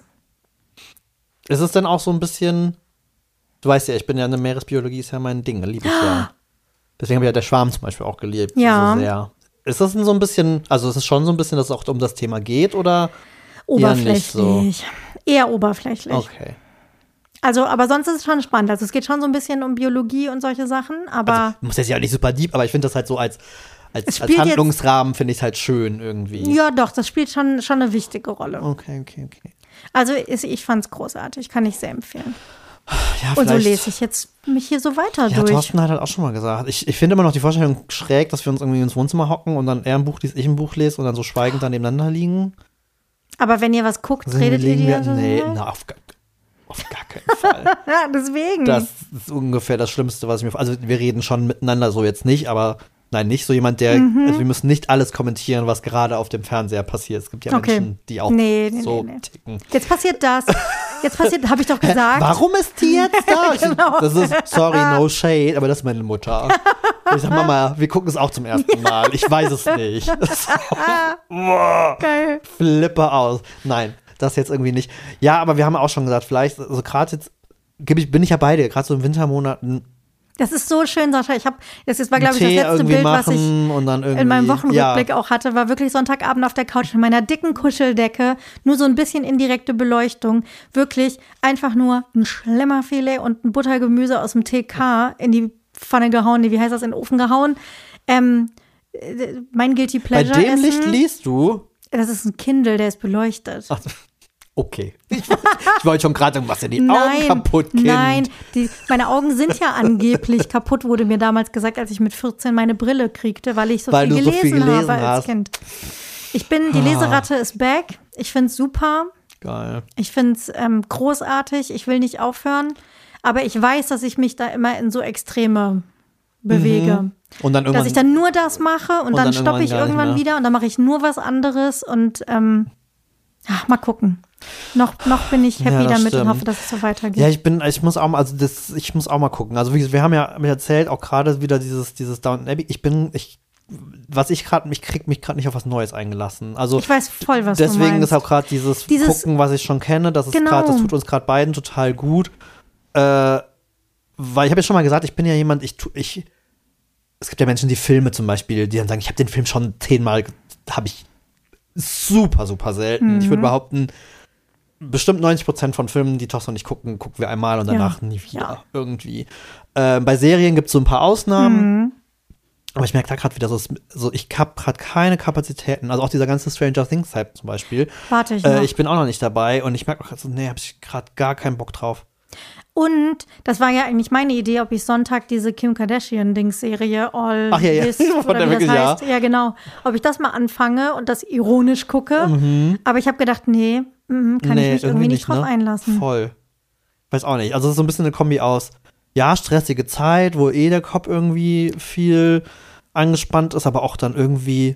Ist es denn auch so ein bisschen, du weißt ja, ich bin ja eine Meeresbiologie, ist ja mein Ding, liebe ich ja. Deswegen habe ich ja der Schwarm zum Beispiel auch geliebt. Ja. So sehr. Ist das denn so ein bisschen, also ist es schon so ein bisschen, dass es auch um das Thema geht oder eher nicht so? Oberflächlich. Eher oberflächlich. Okay. Also, aber sonst ist es schon spannend. Also es geht schon so ein bisschen um Biologie und solche Sachen, aber Also, muss jetzt ja auch nicht super deep, aber ich finde das halt so als, Es als, als spielt Handlungsrahmen finde ich es halt schön irgendwie. ja doch, das spielt schon, schon eine wichtige Rolle. Okay, okay, okay. Also ist, ich fand es großartig, kann ich sehr empfehlen. Ja, Und so vielleicht- lese ich jetzt mich hier so weiter Ja, durch. Thorsten hat halt auch schon mal gesagt. Ich, ich finde immer noch die Vorstellung schräg, dass wir uns irgendwie ins Wohnzimmer hocken und dann er ein Buch liest, ich ein Buch lese und dann so schweigend dann nebeneinander liegen. Aber wenn ihr was guckt, Also redet ihr liegen die wir, ganze nee, Zeit? na, auf, gar- auf gar keinen Fall. Ja, deswegen. Das ist ungefähr das Schlimmste, was ich mir. Also, wir reden schon miteinander, so jetzt nicht, aber nein, nicht so jemand, der. Mhm. Also, wir müssen nicht alles kommentieren, was gerade auf dem Fernseher passiert. Es gibt ja Okay. Menschen, die auch Nee, nee, so nee, nee. ticken. Jetzt passiert das. Jetzt passiert, habe ich doch gesagt. Warum ist die jetzt da? Genau. Das ist, sorry, no shade, aber das ist meine Mutter. Ich sag, Mama, wir gucken es auch zum ersten Mal. Ich weiß es nicht. Boah, Geil. Flippe aus. Nein, das jetzt irgendwie nicht. Ja, aber wir haben auch schon gesagt, vielleicht, also gerade jetzt geb ich, bin ich ja bei dir, gerade so in Wintermonaten. Das ist so schön, Sascha. Ich habe, das ist, war, glaube ich, das Tee letzte irgendwie Bild, was ich machen und dann irgendwie, in meinem Wochenrückblick ja. auch hatte, war wirklich Sonntagabend auf der Couch mit meiner dicken Kuscheldecke, nur so ein bisschen indirekte Beleuchtung. Wirklich einfach nur ein Schlemmerfilet und ein Buttergemüse aus dem T K in die Pfanne gehauen, nee, wie heißt das, in den Ofen gehauen. Ähm, mein Guilty Pleasure Bei dem Essen, Licht liest du? Das ist ein Kindle, der ist beleuchtet. Ach, okay. Ich, ich wollte schon gerade sagen, was denn die Nein, Augen kaputt, Kind? Nein, die, meine Augen sind ja angeblich kaputt, wurde mir damals gesagt, als ich mit vierzehn meine Brille kriegte, weil ich so, weil viel, du so gelesen viel gelesen habe als hast. Kind. Ich bin, die Leseratte ist back. Ich finde es super. Geil. Ich finde es ähm, großartig. Ich will nicht aufhören. Aber ich weiß, dass ich mich da immer in so Extreme bewege. Mhm. Und dann irgendwann, dass ich dann nur das mache und, und dann, dann stoppe ich irgendwann gar nicht irgendwann mehr. wieder und dann mache ich nur was anderes und ähm, ach, mal gucken. Noch, noch bin ich happy Ja, das damit stimmt. und hoffe, dass es so weitergeht. Ja, ich bin, ich muss auch mal, also das, ich muss auch mal gucken. Also wie gesagt, wir haben ja erzählt, auch gerade wieder dieses, dieses Downton Abbey. Ich bin, ich, was ich gerade, ich krieg mich gerade nicht auf was Neues eingelassen. Also Ich weiß voll, was deswegen du meinst. ist auch gerade dieses, Dieses- Gucken, was ich schon kenne, das ist Genau. gerade, das tut uns gerade beiden total gut. Äh, weil ich habe ja schon mal gesagt, ich bin ja jemand, ich tu, ich, es gibt ja Menschen, die Filme zum Beispiel, die dann sagen, ich habe den Film schon zehnmal, habe ich super, super selten. Mhm. Ich würde behaupten, bestimmt neunzig Prozent von Filmen, die Tochter und ich gucken, gucken wir einmal und danach Ja. nie wieder Ja. irgendwie. Äh, bei Serien gibt es so ein paar Ausnahmen, Mhm. aber ich merke da gerade wieder so, es- so ich habe gerade keine Kapazitäten. Also auch dieser ganze Stranger Things Hype zum Beispiel. Warte ich noch. Äh, ich bin auch noch nicht dabei und ich merke auch gerade so, nee, habe ich gerade gar keinen Bock drauf. Und das war ja eigentlich meine Idee, ob ich Sonntag diese Kim Kardashian-Dings-Serie All Ach ja, ja. This Von oder der wie das wirklich, ja. heißt. Ja, genau. Ob ich das mal anfange und das ironisch gucke. Mhm. Aber ich habe gedacht, nee, mhm, kann Nee, ich mich irgendwie nicht drauf ne? einlassen. Voll. Weiß auch nicht. Also es ist so ein bisschen eine Kombi aus, ja, stressige Zeit, wo eh der Kopf irgendwie viel angespannt ist, aber auch dann irgendwie,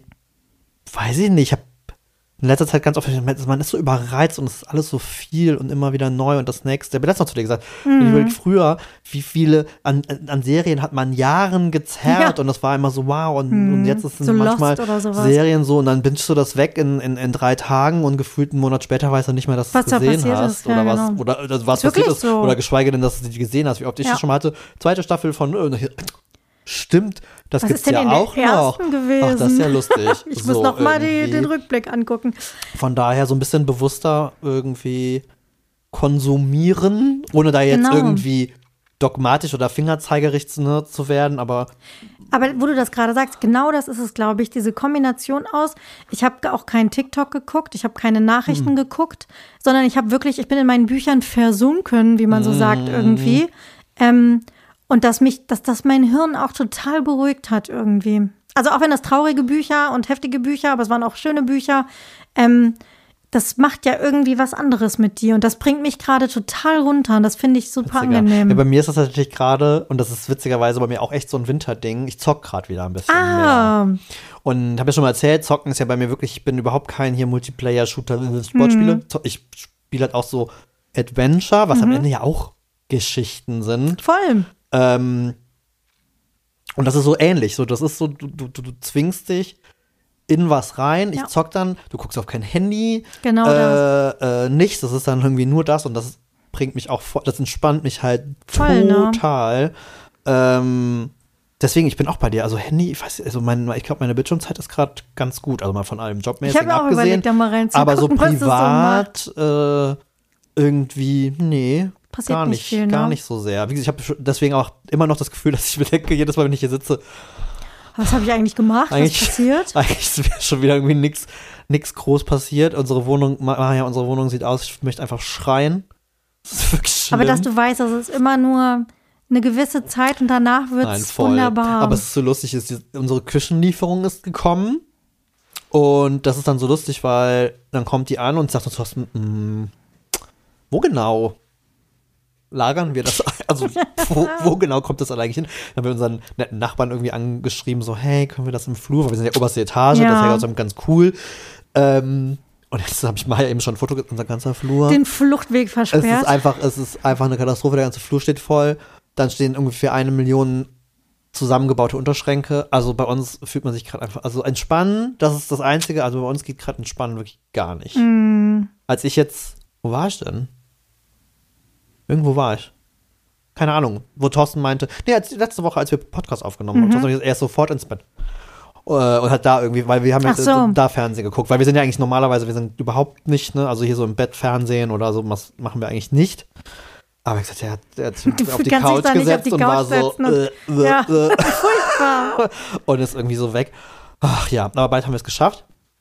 weiß ich nicht, ich habe in letzter Zeit ganz oft, man ist so überreizt und es ist alles so viel und immer wieder neu und das Nächste. Ich habe letztens noch zu dir gesagt, Mhm. ich überlege früher, wie viele an, an Serien hat man Jahren gezerrt Ja. und das war immer so wow und, Mhm. und jetzt ist es So manchmal Lost oder sowas. Serien so und dann bingst du das weg in, in, in drei Tagen und gefühlt einen Monat später weißt du nicht mehr, dass du Was es da gesehen passiert hast ist, ja, oder was genau. oder, oder was Ist wirklich passiert ist so. oder geschweige denn, dass du die gesehen hast, wie oft ich Ja. das schon mal hatte. Zweite Staffel von äh, stimmt, das Was gibt's ist denn ja in der auch noch. ersten gewesen? Ach, das ist ja lustig. Ich So muss noch mal die, irgendwie. den Rückblick angucken. Von daher so ein bisschen bewusster irgendwie konsumieren, ohne da jetzt Genau. irgendwie dogmatisch oder fingerzeigerig zu, ne, zu werden, aber Aber wo du das gerade sagst, genau das ist es, glaube ich, diese Kombination aus, ich habe auch keinen TikTok geguckt, ich habe keine Nachrichten Mhm. geguckt, sondern ich habe wirklich, ich bin in meinen Büchern versunken, wie man so Mhm. sagt irgendwie. Ähm, und dass mich, dass das mein Hirn auch total beruhigt hat irgendwie. Also auch wenn das traurige Bücher und heftige Bücher, aber es waren auch schöne Bücher, ähm, das macht ja irgendwie was anderes mit dir und das bringt mich gerade total runter und das finde ich super witziger. angenehm. Ja, bei mir ist das natürlich gerade, und das ist witzigerweise bei mir auch echt so ein Winterding, ich zock gerade wieder ein bisschen mehr. ah, Und habe ja schon mal erzählt, Zocken ist ja bei mir wirklich, ich bin überhaupt kein hier Multiplayer-Shooter, Sportspiele. Mhm. Zo- Ich spiele halt auch so Adventure, was am Ende ja auch Geschichten sind. voll. Ähm, und das ist so ähnlich. So, das ist so, du, du, du zwingst dich in was rein. Ich Ja. zock dann, du guckst auf kein Handy, Genau das. äh, äh, nichts. Das ist dann irgendwie nur das und das bringt mich auch, voll- das entspannt mich halt Voll, ne? total. Ähm, deswegen, ich bin auch bei dir. Also Handy, ich weiß, also mein, ich glaube, meine Bildschirmzeit ist gerade ganz gut. Also mal von allem Ich Jobmäßigen habe mir auch abgesehen. überlegt, da mal reinzugucken, Aber so was das so macht. privat äh, irgendwie, nee, Passiert gar nicht nicht, viel, ne? gar nicht so sehr. Wie gesagt, ich habe deswegen auch immer noch das Gefühl, dass ich mir denke, jedes Mal, wenn ich hier sitze, Was habe ich eigentlich gemacht? Eigentlich- Was passiert? eigentlich wäre schon wieder irgendwie nichts nix groß passiert. Unsere Wohnung, Maja, unsere Wohnung sieht aus, ich möchte einfach schreien. Das ist wirklich schlimm. Aber dass du weißt, das ist immer nur eine gewisse Zeit und danach wird Nein, es voll. wunderbar. Aber es ist so lustig, ist, die, unsere Küchenlieferung ist gekommen und das ist dann so lustig, weil dann kommt die an und sagt uns, mm, wo genau lagern wir das? Also wo, wo genau kommt das eigentlich hin? Dann haben wir unseren netten Nachbarn irgendwie angeschrieben, so hey, können wir das im Flur? Weil wir sind ja oberste Etage, Ja. das ist ja ganz cool. Ähm, und Und jetzt habe ich Maya eben schon ein Foto, unser ganzer Flur. Den Fluchtweg versperrt. Es ist einfach, es ist einfach eine Katastrophe, der ganze Flur steht voll. Dann stehen ungefähr eine Million zusammengebaute Unterschränke. Also bei uns fühlt man sich gerade einfach, also entspannen, das ist das Einzige, also bei uns geht gerade entspannen wirklich gar nicht. Mm. Als ich jetzt, wo war ich denn? Irgendwo war ich. Keine Ahnung, wo Thorsten meinte, nee, als, letzte Woche, als wir Podcast aufgenommen haben, mhm. Thorsten, er ist sofort ins Bett. Und hat da irgendwie, weil wir haben ja so. da Fernsehen geguckt, weil wir sind ja eigentlich normalerweise, wir sind überhaupt nicht, ne, also hier so im Bett Fernsehen oder so, was machen wir eigentlich nicht. Aber ich gesagt, er hat, er hat auf die Couch gesetzt die und Couch war so, und, äh, äh, ja. äh. Furchtbar. Und ist irgendwie so weg. Ach ja, aber bald haben wir es geschafft.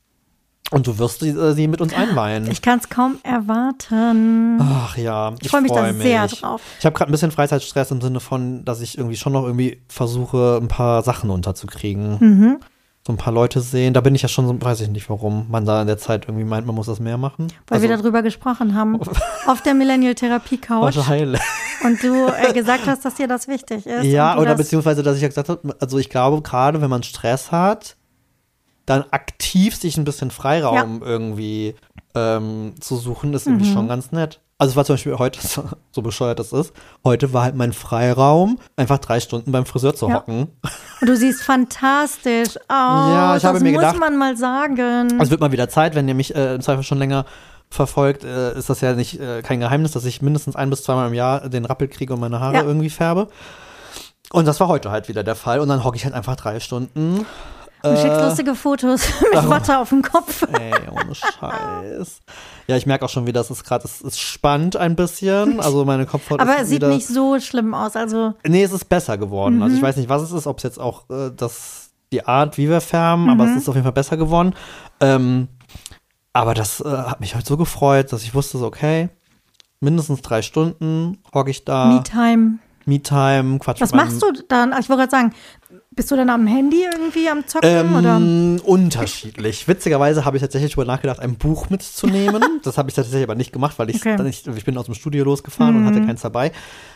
Und du wirst sie, äh, sie mit uns einweihen. Ich kann es kaum erwarten. Ach ja, ich, ich freue mich freu da mich. sehr drauf. Ich habe gerade ein bisschen Freizeitstress im Sinne von, dass ich irgendwie schon noch irgendwie versuche, ein paar Sachen unterzukriegen. Mhm. So ein paar Leute sehen. Da bin ich ja schon so, weiß ich nicht, warum man da in der Zeit irgendwie meint, man muss das mehr machen. Weil also, wir darüber gesprochen haben. Auf der Millennial-Therapie-Couch. Wahrscheinlich. Und du äh, gesagt hast, dass dir das wichtig ist. Ja, oder beziehungsweise, dass ich ja gesagt habe, also ich glaube, gerade wenn man Stress hat, dann aktiv sich ein bisschen Freiraum ja. irgendwie ähm, zu suchen, ist irgendwie mhm. schon ganz nett. Also es war zum Beispiel heute, so bescheuert das ist, heute war halt mein Freiraum, einfach drei Stunden beim Friseur zu ja. hocken. Und du siehst fantastisch aus. Ja, ich das habe mir muss gedacht, man mal sagen. Es wird mal wieder Zeit, wenn ihr mich äh, im Zweifel schon länger verfolgt, äh, ist das ja nicht äh, kein Geheimnis, dass ich mindestens ein bis zweimal im Jahr den Rappel kriege und meine Haare ja. irgendwie färbe. Und das war heute halt wieder der Fall. Und dann hocke ich halt einfach drei Stunden. Du äh, schickst lustige Fotos mit oh, Watte auf dem Kopf. Ey, ohne Scheiß. Ja, ich merke auch schon wieder, es ist gerade, es ist spannend ein bisschen. Also meine Kopfhaut Aber ist es sieht wieder, nicht so schlimm aus. Also nee, es ist besser geworden. Mhm. Also ich weiß nicht, was es ist, ob es jetzt auch äh, das, die Art, wie wir färben, mhm. aber es ist auf jeden Fall besser geworden. Ähm, aber das äh, hat mich heute so gefreut, dass ich wusste, so okay, mindestens drei Stunden hocke ich da. Me-Time. Me-Time, Quatsch. Was machst du dann? Ich wollte gerade sagen, bist du dann am Handy irgendwie am Zocken? Ähm, oder? Unterschiedlich. Witzigerweise habe ich tatsächlich darüber nachgedacht, ein Buch mitzunehmen. Das habe ich tatsächlich aber nicht gemacht, weil ich okay. dann nicht, ich bin aus dem Studio losgefahren mhm. und hatte keins dabei.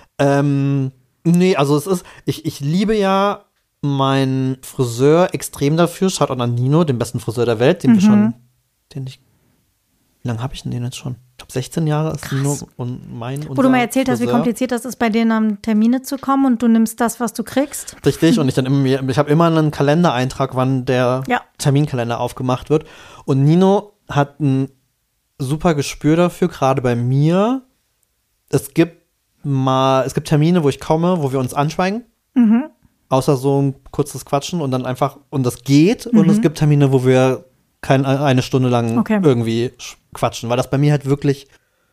Ähm, nee, also es ist, ich, ich liebe ja meinen Friseur extrem dafür. Schaut an Nino, den besten Friseur der Welt, den mhm. wir schon, den ich, wie lange habe ich denn den jetzt schon? Ich glaube, sechzehn Jahre ist Nino und mein Wo du mal erzählt Friseur. hast, wie kompliziert das ist, bei denen an Termine zu kommen und du nimmst das, was du kriegst. Richtig, und ich dann immer, ich habe immer einen Kalendereintrag, wann der ja. Terminkalender aufgemacht wird. Und Nino hat ein super Gespür dafür, gerade bei mir. Es gibt mal, es gibt Termine, wo ich komme, wo wir uns anschweigen. Mhm. Außer so ein kurzes Quatschen und dann einfach, und das geht. Mhm. Und es gibt Termine, wo wir keine eine Stunde lang okay. irgendwie quatschen, weil das bei mir halt wirklich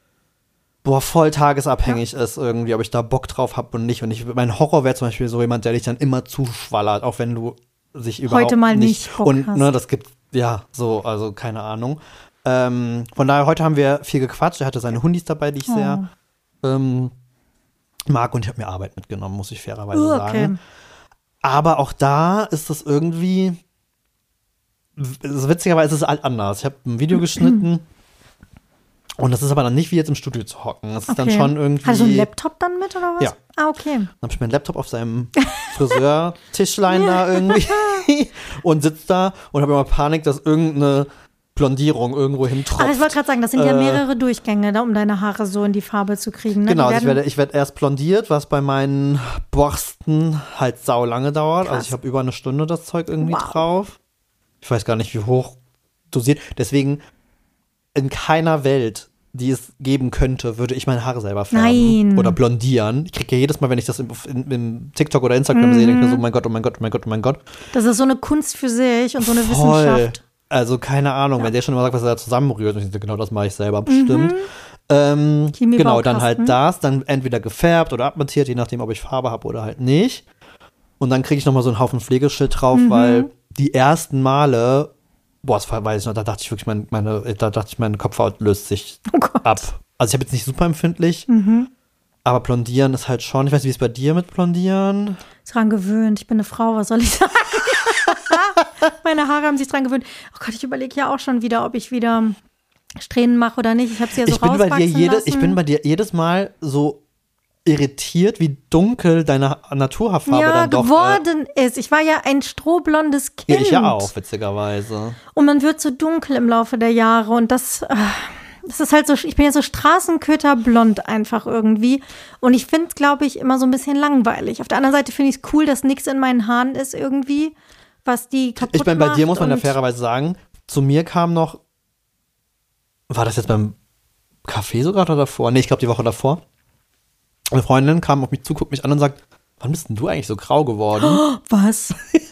boah, voll tagesabhängig ja. ist irgendwie, ob ich da Bock drauf habe und nicht. Und ich, mein Horror wäre zum Beispiel so jemand, der dich dann immer zuschwallert, auch wenn du sich überhaupt heute mal nicht, nicht Bock und hast. Ne, das gibt, ja, so, also keine Ahnung. Ähm, von daher, heute haben wir viel gequatscht. Er hatte seine Hundis dabei, die ich oh. sehr ähm, mag, und ich habe mir Arbeit mitgenommen, muss ich fairerweise uh, okay. sagen. Aber auch da ist das irgendwie witzigerweise ist es halt anders. Ich habe ein Video geschnitten und das ist aber dann nicht wie jetzt im Studio zu hocken. Das ist okay. dann schon irgendwie. Hast du einen Laptop dann mit oder was? Ja. Ah, okay. Dann habe ich meinen Laptop auf seinem Friseurtischlein da irgendwie und sitze da und habe immer Panik, dass irgendeine Blondierung irgendwo hintropft. Aber ich wollte gerade sagen, das sind ja mehrere äh, Durchgänge, da, um deine Haare so in die Farbe zu kriegen. Ne? Genau, also ich werde, ich werde erst blondiert, was bei meinen Borsten halt sau lange dauert. Krass. Also ich habe über eine Stunde das Zeug irgendwie wow. drauf. Ich weiß gar nicht, wie hoch dosiert. Deswegen in keiner Welt, die es geben könnte, würde ich meine Haare selber färben. Nein. Oder blondieren. Ich kriege ja jedes Mal, wenn ich das in, in, in TikTok oder Instagram mhm. sehe, denke ich mir so, oh mein Gott, oh mein Gott, oh mein Gott, oh mein Gott. Das ist so eine Kunst für sich und so eine Voll. Wissenschaft. Also keine Ahnung, ja. wenn der schon immer sagt, was er da zusammenrührt, und ich denke, genau das mache ich selber bestimmt. Mhm. Ähm, genau, dann halt das, dann entweder gefärbt oder abmontiert, je nachdem, ob ich Farbe habe oder halt nicht. Und dann kriege ich nochmal so einen Haufen Pflegeshit drauf, mhm. weil die ersten Male, boah, das weiß ich noch, da dachte ich wirklich, meine, meine, da dachte ich, meine Kopfhaut löst sich oh ab. Also ich habe jetzt nicht super empfindlich, mhm. aber Blondieren ist halt schon, ich weiß nicht, wie es bei dir mit Blondieren? Ist dran gewöhnt, ich bin eine Frau, was soll ich sagen? Meine Haare haben sich dran gewöhnt. Oh Gott, ich überlege ja auch schon wieder, ob ich wieder Strähnen mache oder nicht. Ich habe sie ja so ich bin rauswachsen bei dir jede, lassen. Ich bin bei dir jedes Mal so irritiert, wie dunkel deine Naturhaarfarbe ja, dann doch geworden äh, ist. Ich war ja ein strohblondes Kind. Ja, ich ja auch, witzigerweise. Und man wird so dunkel im Laufe der Jahre und das, äh, das ist halt so, ich bin ja so Straßenköterblond einfach irgendwie und ich finde es, glaube ich, immer so ein bisschen langweilig. Auf der anderen Seite finde ich es cool, dass nichts in meinen Haaren ist irgendwie, was die kaputt macht. Ich meine, bei dir muss man ja fairerweise sagen, zu mir kam noch, war das jetzt beim Café sogar oder davor? Nee, ich glaube die Woche davor. Eine Freundin kam auf mich zu, guckt mich an und sagt, wann bist denn du eigentlich so grau geworden? Oh, was?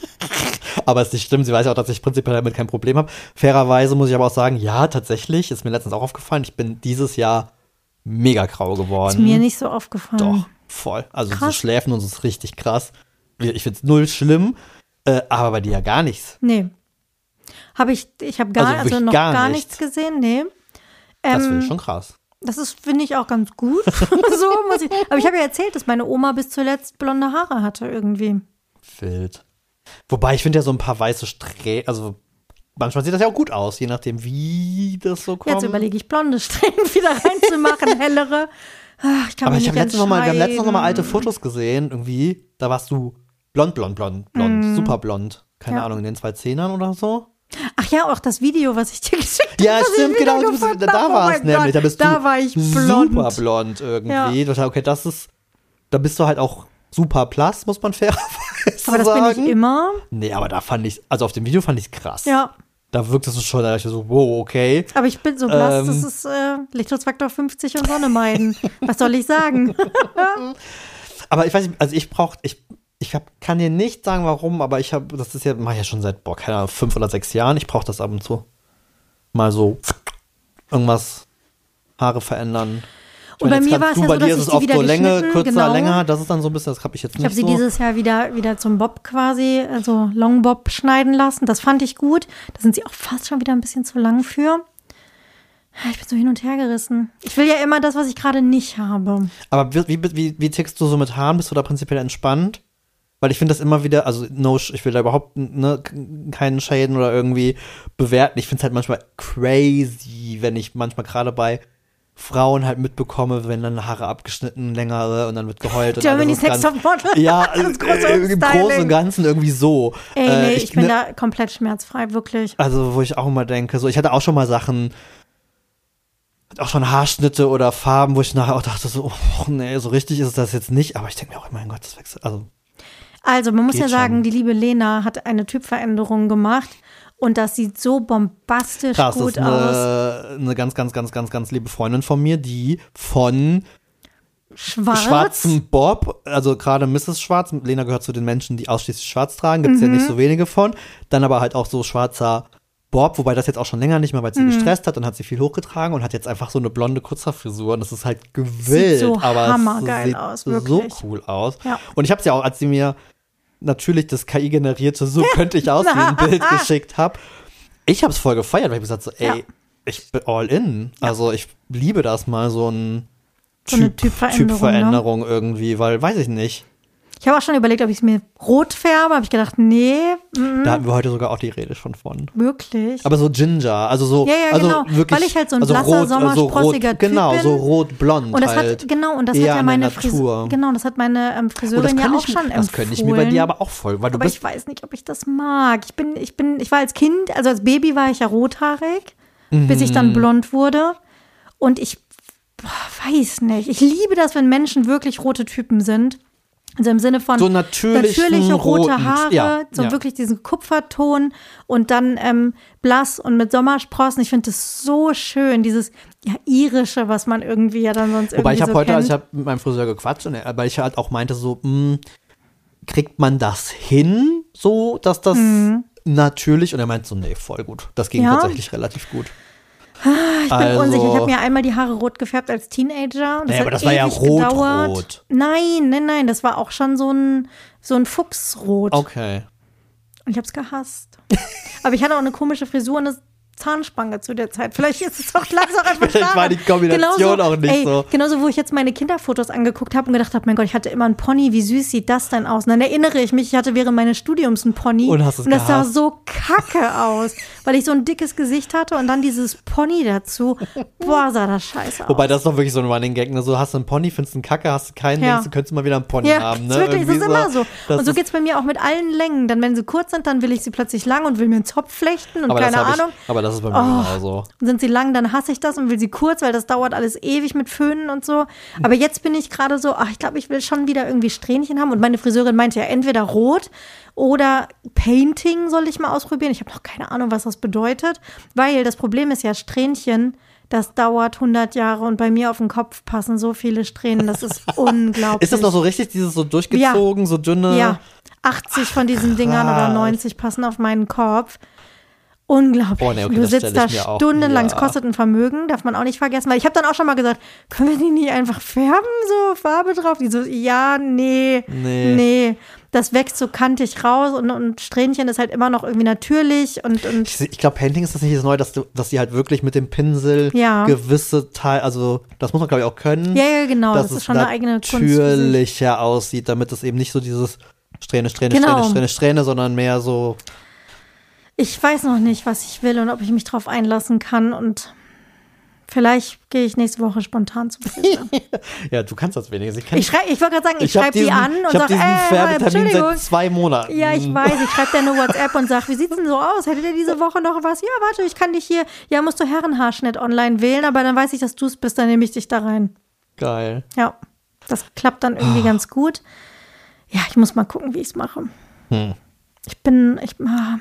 Aber es ist nicht schlimm, sie weiß ja auch, dass ich prinzipiell damit kein Problem habe. Fairerweise muss ich aber auch sagen, ja, tatsächlich, ist mir letztens auch aufgefallen, ich bin dieses Jahr mega grau geworden. Ist mir nicht so aufgefallen. Doch, voll. Also krass. so Schläfen und so ist richtig krass. Ich finde es null schlimm, äh, aber bei dir ja gar nichts. Nee. Habe ich, ich habe gar, Also also noch gar gar nichts. nichts gesehen, nee. Das Ähm, finde ich schon krass. Das ist, finde ich, auch ganz gut. so muss ich. Aber ich habe ja erzählt, dass meine Oma bis zuletzt blonde Haare hatte irgendwie. Wild. Wobei ich finde ja so ein paar weiße Strähnen, also manchmal sieht das ja auch gut aus, je nachdem, wie das so kommt. Jetzt überlege ich, blonde Strähnen wieder reinzumachen, hellere. Ach, ich kann Aber mich ich nicht habe letztens noch mal, wir haben letztens noch mal alte entscheiden. Fotos gesehen, irgendwie, da warst du blond, blond, blond, blond, Mm. super blond. Keine Ja. Ahnung, in den zwei Zehnern oder so. Ach ja, auch das Video, was ich dir geschickt habe. Ja, was ich stimmt, genau, du bist, wiedergefunden da habe. war Oh es mein nämlich, da Gott, bist da du war ich blond. super blond irgendwie. Ja. Ich dachte, okay, das ist, da bist du halt auch super blass, muss man fairerweise Aber das sagen. bin ich immer. Nee, aber da fand ich, also auf dem Video fand ich krass. Ja, Da wirkt es schon, da dachte ich so, wow, okay. aber ich bin so blass, Ähm. das ist äh, Lichtschutzfaktor fünfzig und Sonne meiden. Was soll ich sagen? Aber ich weiß nicht, also ich brauche, ich, ich hab, kann dir nicht sagen, warum, aber ich habe, das ist ja, mache ich ja schon seit, boah, keine Ahnung, fünf oder sechs Jahren. Ich brauche das ab und zu. Mal so irgendwas, Haare verändern. Ich Und bei jetzt mir kannst war es du, ja bei so, dir dass ist ich es die oft wieder so Länge, geschnitten, kürzer, genau. länger. Das ist dann so ein bisschen, das habe ich jetzt Ich nicht habe sie so. dieses Jahr wieder, wieder zum Bob quasi, also Long Bob schneiden lassen. Das fand ich gut. Da sind sie auch fast schon wieder ein bisschen zu lang für. Ich bin so hin und her gerissen. Ich will ja immer das, was ich gerade nicht habe. Aber wie, wie, wie, wie tickst du so mit Haaren? Bist du da prinzipiell entspannt? Weil ich finde das immer wieder, also no, ich will da überhaupt ne, keinen Schäden oder irgendwie bewerten. Ich finde es halt manchmal crazy, wenn ich manchmal gerade bei Frauen halt mitbekomme, wenn dann Haare abgeschnitten, längere und dann wird geheult. Germany's und alles Next ist Top ganz, Model. ja, Das große äh, im Umstyling. Großen und Ganzen irgendwie so. Ey, Äh, nee, ich, bin ne, da komplett schmerzfrei, wirklich. Also, wo ich auch immer denke, so, ich hatte auch schon mal Sachen, auch schon Haarschnitte oder Farben, wo ich nachher auch dachte, so, oh, nee, so richtig ist das jetzt nicht. Aber ich denke mir auch, mein Gott, das wechselt. Also, Also, man muss Geht ja sagen, schon. die liebe Lena hat eine Typveränderung gemacht und das sieht so bombastisch krass, das gut ist aus. eine, eine ganz, ganz, ganz, ganz, ganz liebe Freundin von mir, die von Schwarz. schwarzen Bob, also gerade Misses Schwarz, Lena gehört zu den Menschen, die ausschließlich schwarz tragen, gibt es Mhm. ja nicht so wenige von. Dann aber halt auch so schwarzer Bob, wobei das jetzt auch schon länger nicht mehr, weil sie Mhm. gestresst hat und hat sie viel hochgetragen und hat jetzt einfach so eine blonde Kurzhaarfrisur und das ist halt gewillt, so aber hammergeil es sieht aus, so wirklich. cool aus. Ja. Und ich habe es ja auch, als sie mir natürlich das K I-generierte, so könnte ich aussehen, Bild geschickt habe, ich habe es voll gefeiert, weil ich gesagt so, ey, Ja. ich bin all in. Also ich liebe das mal, so ein So eine Typ, Typveränderung, Typveränderung irgendwie, weil, weiß ich nicht. Ich habe auch schon überlegt, ob ich es mir rot färbe. Habe ich gedacht, nee, mm, Da hatten wir heute sogar auch die Rede schon von. wirklich. Aber so Ginger, also so, Ja, ja, also genau. wirklich, Weil ich halt so ein also blasser, rot, sommersprossiger rot, Typ genau, bin. so rot-blond Und das halt. hat, genau, und das eher hat ja an der meine Natur. Friseurin, genau, das hat meine ähm, Oh, das Friseurin ja kann auch ich, schon empfohlen. das könnte ich mir bei dir aber auch voll, weil du Aber bist, ich weiß nicht, ob ich das mag. Ich bin, ich bin, ich war als Kind, also als Baby war ich ja rothaarig, bis ich Mhm. dann blond wurde. Und ich boah, weiß nicht. Ich liebe das, wenn Menschen wirklich rote Typen sind. Also im Sinne von so natürlichen, natürliche rote roten, Haare, ja, so ja. wirklich diesen Kupferton und dann ähm, blass und mit Sommersprossen. Ich finde das so schön, dieses ja, irische, was man irgendwie ja dann sonst Wobei irgendwie ich habe so heute, kennt. also ich habe mit meinem Friseur gequatscht, und er, weil ich halt auch meinte so, mh, kriegt man das hin, so, dass das natürlich, und er meinte so, nee, voll gut. Das ging Mhm. Ja? tatsächlich relativ gut. Ich bin Also- unsicher. Ich habe mir einmal die Haare rot gefärbt als Teenager. Das Nee, hat aber das war ja ewig rot, gedauert. rot. Nein, nein, nein. Das war auch schon so ein, so ein Fuchsrot. Okay. Und ich habe es gehasst. Aber ich hatte auch eine komische Frisur und das, Zahnspange zu der Zeit. Vielleicht ist es auch, lag es auch einfach Vielleicht war die Kombination genauso, auch nicht ey, so. Genauso, wo ich jetzt meine Kinderfotos angeguckt habe und gedacht habe, mein Gott, ich hatte immer einen Pony, wie süß sieht das denn aus? Und dann erinnere ich mich, ich hatte während meines Studiums einen Pony und, hast es und das gehasst. sah so kacke aus, weil ich so ein dickes Gesicht hatte und dann dieses Pony dazu. Boah, sah das scheiße aus. Wobei, das ist doch wirklich so ein Running Gag. Ne? So, hast du einen Pony, findest du einen Kacke, hast du keinen, ja. denkst du, könntest du mal wieder einen Pony ja, haben. Ne? Ja, wirklich, das ist so, immer so. Und so ist, geht es bei mir auch mit allen Längen. Dann, wenn sie kurz sind, dann will ich sie plötzlich lang und will mir einen Zopf flechten und aber keine das Ahnung. Ich, aber das ist bei mir oh, genauso. Sind sie lang, dann hasse ich das und will sie kurz, weil das dauert alles ewig mit Föhnen und so. Aber jetzt bin ich gerade so, ach, ich glaube, ich will schon wieder irgendwie Strähnchen haben. Und meine Friseurin meinte ja, entweder rot oder Painting soll ich mal ausprobieren. Ich habe noch keine Ahnung, was das bedeutet. Weil das Problem ist ja, Strähnchen, das dauert hundert Jahre und bei mir auf den Kopf passen so viele Strähnen. Das ist unglaublich. Ist das noch so richtig, dieses so durchgezogen, ja. so dünne? Ja, achtzig von diesen Dingern oder neunzig passen auf meinen Kopf. Unglaublich. Oh, nee, okay, du sitzt da stundenlang, es ja. kostet ein Vermögen, darf man auch nicht vergessen. Weil ich habe dann auch schon mal gesagt, können wir die nicht einfach färben, so Farbe drauf? Die so, ja, nee, nee, nee. Das wächst so kantig raus und, und Strähnchen ist halt immer noch irgendwie natürlich. Und, und ich ich glaube, Painting ist das nicht das Neue, dass, du, dass die halt wirklich mit dem Pinsel ja. gewisse Teile, also das muss man glaube ich auch können. Ja, ja, genau, das ist schon eine eigene Kunst. Natürlicher aussieht, damit es eben nicht so dieses Strähne, Strähne, genau. Strähne, Strähne, Strähne, sondern mehr so. Ich weiß noch nicht, was ich will und ob ich mich drauf einlassen kann und vielleicht gehe ich nächste Woche spontan zum Friseur. Ja, du kannst das wenigstens. Ich, ich, ich wollte gerade sagen, ich, ich schreibe die an und sage, äh, Entschuldigung. Seit zwei Monaten. Ja, ich weiß, ich schreibe dir eine WhatsApp und sage, wie sieht's denn so aus? Hättet ihr diese Woche noch was? Ja, warte, ich kann dich hier, ja, musst du Herrenhaarschnitt online wählen, aber dann weiß ich, dass du es bist, dann nehme ich dich da rein. Geil. Ja, das klappt dann irgendwie oh. ganz gut. Ja, ich muss mal gucken, wie ich es mache. Hm. Ich bin, ich, ah,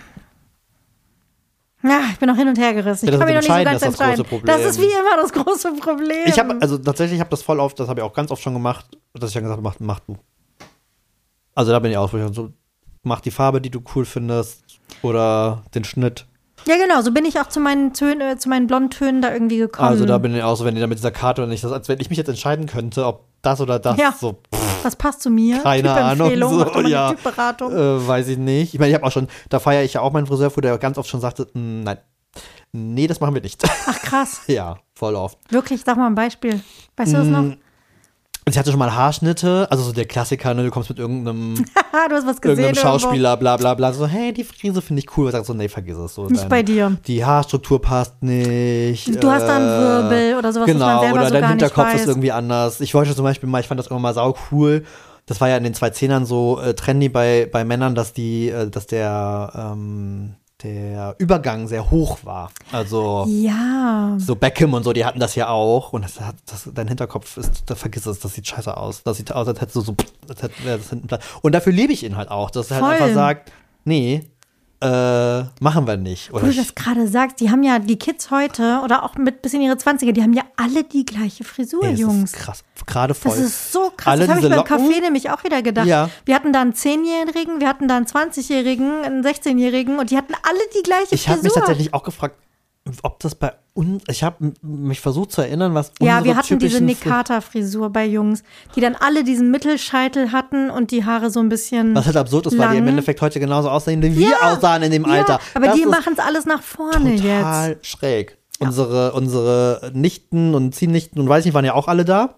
Ja, ich bin noch hin und her gerissen. Ja, ich kann mich noch nicht so ganz das entscheiden. Das ist wie immer das große Problem. Ich habe, also tatsächlich, ich habe das voll oft, das habe ich auch ganz oft schon gemacht, dass ich dann gesagt habe, mach, mach du. Also da bin ich auch so, mach die Farbe, die du cool findest oder den Schnitt. Ja, genau, so bin ich auch zu meinen Tönen, zu meinen Blondtönen da irgendwie gekommen. Also da bin ich auch so, wenn die da mit dieser Karte und ich das, als wenn ich mich jetzt entscheiden könnte, ob das oder das ja. so. Pff, was passt zu mir? Keine Ahnung. So, ja, Typberatung. Äh, weiß ich nicht. Ich meine, ich habe auch schon, da feiere ich ja auch meinen Friseur, wo der ganz oft schon sagte, nein, nee, das machen wir nicht. Ach krass. Ja, voll oft. Wirklich, sag mal ein Beispiel. Weißt du das noch? Ich hatte schon mal Haarschnitte, also so der Klassiker, ne, du kommst mit irgendeinem, du hast was gesehen, irgendeinem Schauspieler, bla bla bla, so, hey, die Frise finde ich cool. Und sagst so, nee, vergiss es. So, nicht dein, bei dir. Die Haarstruktur passt nicht. Du hast da einen Wirbel oder sowas, genau, was man selber oder so dein gar Hinterkopf nicht weiß. ist irgendwie anders. Ich wollte zum Beispiel mal, ich fand das immer mal sau cool. Das war ja in den zweitausendern so äh, trendy bei, bei Männern, dass die, äh, dass der, ähm, der Übergang sehr hoch war. Also ja. so Beckham und so, die hatten das ja auch. Und das hat, das, dein Hinterkopf ist, da vergiss es, das sieht scheiße aus. Das sieht aus, als hättest du so, als hätte, ja, das hinten Platz. Und dafür liebe ich ihn halt auch, dass er halt einfach sagt, nee, äh, machen wir nicht. Oder Wo du das gerade sagst, die haben ja, die Kids heute oder auch mit bis in ihre Zwanziger, die haben ja alle die gleiche Frisur, ey, Jungs. Das ist krass, gerade voll. Das ist so krass, alle das habe ich beim Locken, Café nämlich auch wieder gedacht. Ja. Wir hatten da einen Zehnjährigen, wir hatten da einen zwanzigjährigen, einen sechzehnjährigen und die hatten alle die gleiche ich Frisur. Ich habe mich tatsächlich auch gefragt, ob das bei uns, ich habe mich versucht zu erinnern, was unsere Ja, wir hatten diese typischen Nick Carter-Frisur bei Jungs, die dann alle diesen Mittelscheitel hatten und die Haare so ein bisschen Was halt absurd ist, lang. weil die im Endeffekt heute genauso aussehen, wie wir Ja, aussahen in dem ja, Alter. aber Das die ist machen es alles nach vorne total jetzt. schräg. Ja. Unsere, unsere Nichten und Ziehnichten und weiß nicht, waren ja auch alle da.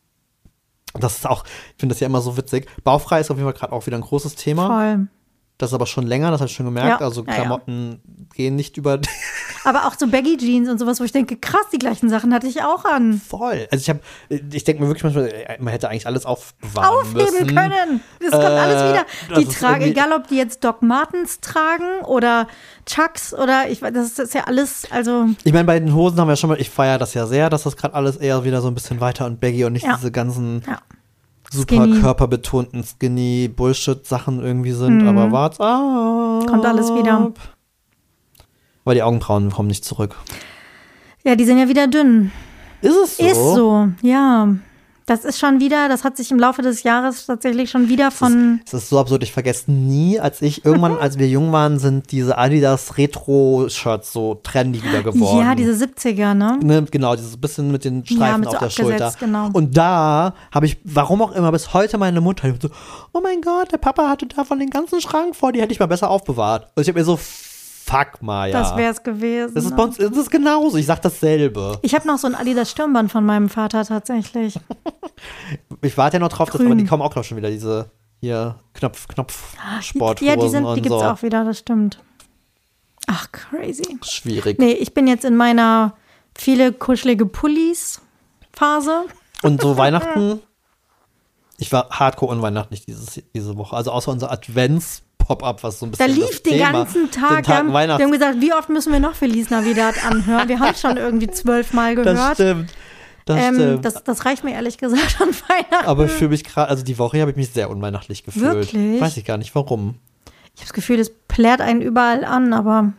Das ist auch, ich finde das ja immer so witzig. Bauchfrei ist auf jeden Fall gerade auch wieder ein großes Thema. Voll. Das ist aber schon länger, das habe ich schon gemerkt. Ja, Also ja, Klamotten ja. gehen nicht über. Aber auch so Baggy Jeans und sowas, wo ich denke, krass, die gleichen Sachen hatte ich auch an. Voll. Also ich habe, ich denke mir wirklich manchmal, man hätte eigentlich alles aufbewahren Aufheben müssen. können. Das kommt äh, alles wieder. Die ist tragen, egal ob die jetzt Doc Martens tragen oder Chucks oder ich weiß, das ist ja alles, also. Ich meine, bei den Hosen haben wir schon mal, ich feiere das ja sehr, dass das gerade alles eher wieder so ein bisschen weiter und baggy und nicht ja. diese ganzen ja. super Skinny. körperbetonten Skinny-Bullshit-Sachen irgendwie sind, mhm. aber wart's ab. Kommt alles wieder. Aber die Augenbrauen kommen nicht zurück. Ja, die sind ja wieder dünn. Ist es so? Ist so, ja. Das ist schon wieder, das hat sich im Laufe des Jahres tatsächlich schon wieder von. Es ist, ist so absurd, ich vergesse nie, als ich irgendwann, als wir jung waren, sind diese Adidas Retro-Shirts so trendy wieder geworden. Ja, diese siebziger, ne? ne genau, dieses bisschen mit den Streifen ja, mit auf so der Schulter. Genau. Und da habe ich, warum auch immer, bis heute meine Mutter so, oh mein Gott, der Papa hatte davon den ganzen Schrank vor, die hätte ich mal besser aufbewahrt. Und ich habe mir so, Fuck, Maja. Das wär's gewesen. Das ist, ne? bei uns, das ist genauso. Ich sag dasselbe. Ich habe noch so ein Adidas Stirnband von meinem Vater tatsächlich. Ich warte ja noch drauf, dass, Grün. aber die kommen auch noch schon wieder, diese hier Knopf, Knopf, Sporthosen Ja, die, sind, und die gibt's so. auch wieder, das stimmt. Ach, crazy. Schwierig. Nee, ich bin jetzt in meiner viele kuschelige Pullis-Phase. Und so Weihnachten, ich war hardcore unweihnachtlich dieses, diese Woche. Also außer unser Advents-Pop-Up, was so ein Da bisschen lief das den Thema, ganzen Tag. den Wir Tag haben, wir Weihnachts- haben gesagt, wie oft müssen wir noch Feliz Navidad anhören? Wir haben es schon irgendwie zwölfmal gehört. Das stimmt. Das ähm, stimmt. das, das reicht mir ehrlich gesagt an Weihnachten. Aber ich fühle mich gerade, also die Woche habe ich mich sehr unweihnachtlich gefühlt. Wirklich? Weiß ich gar nicht, warum. Ich habe das Gefühl, es plärt einen überall an, aber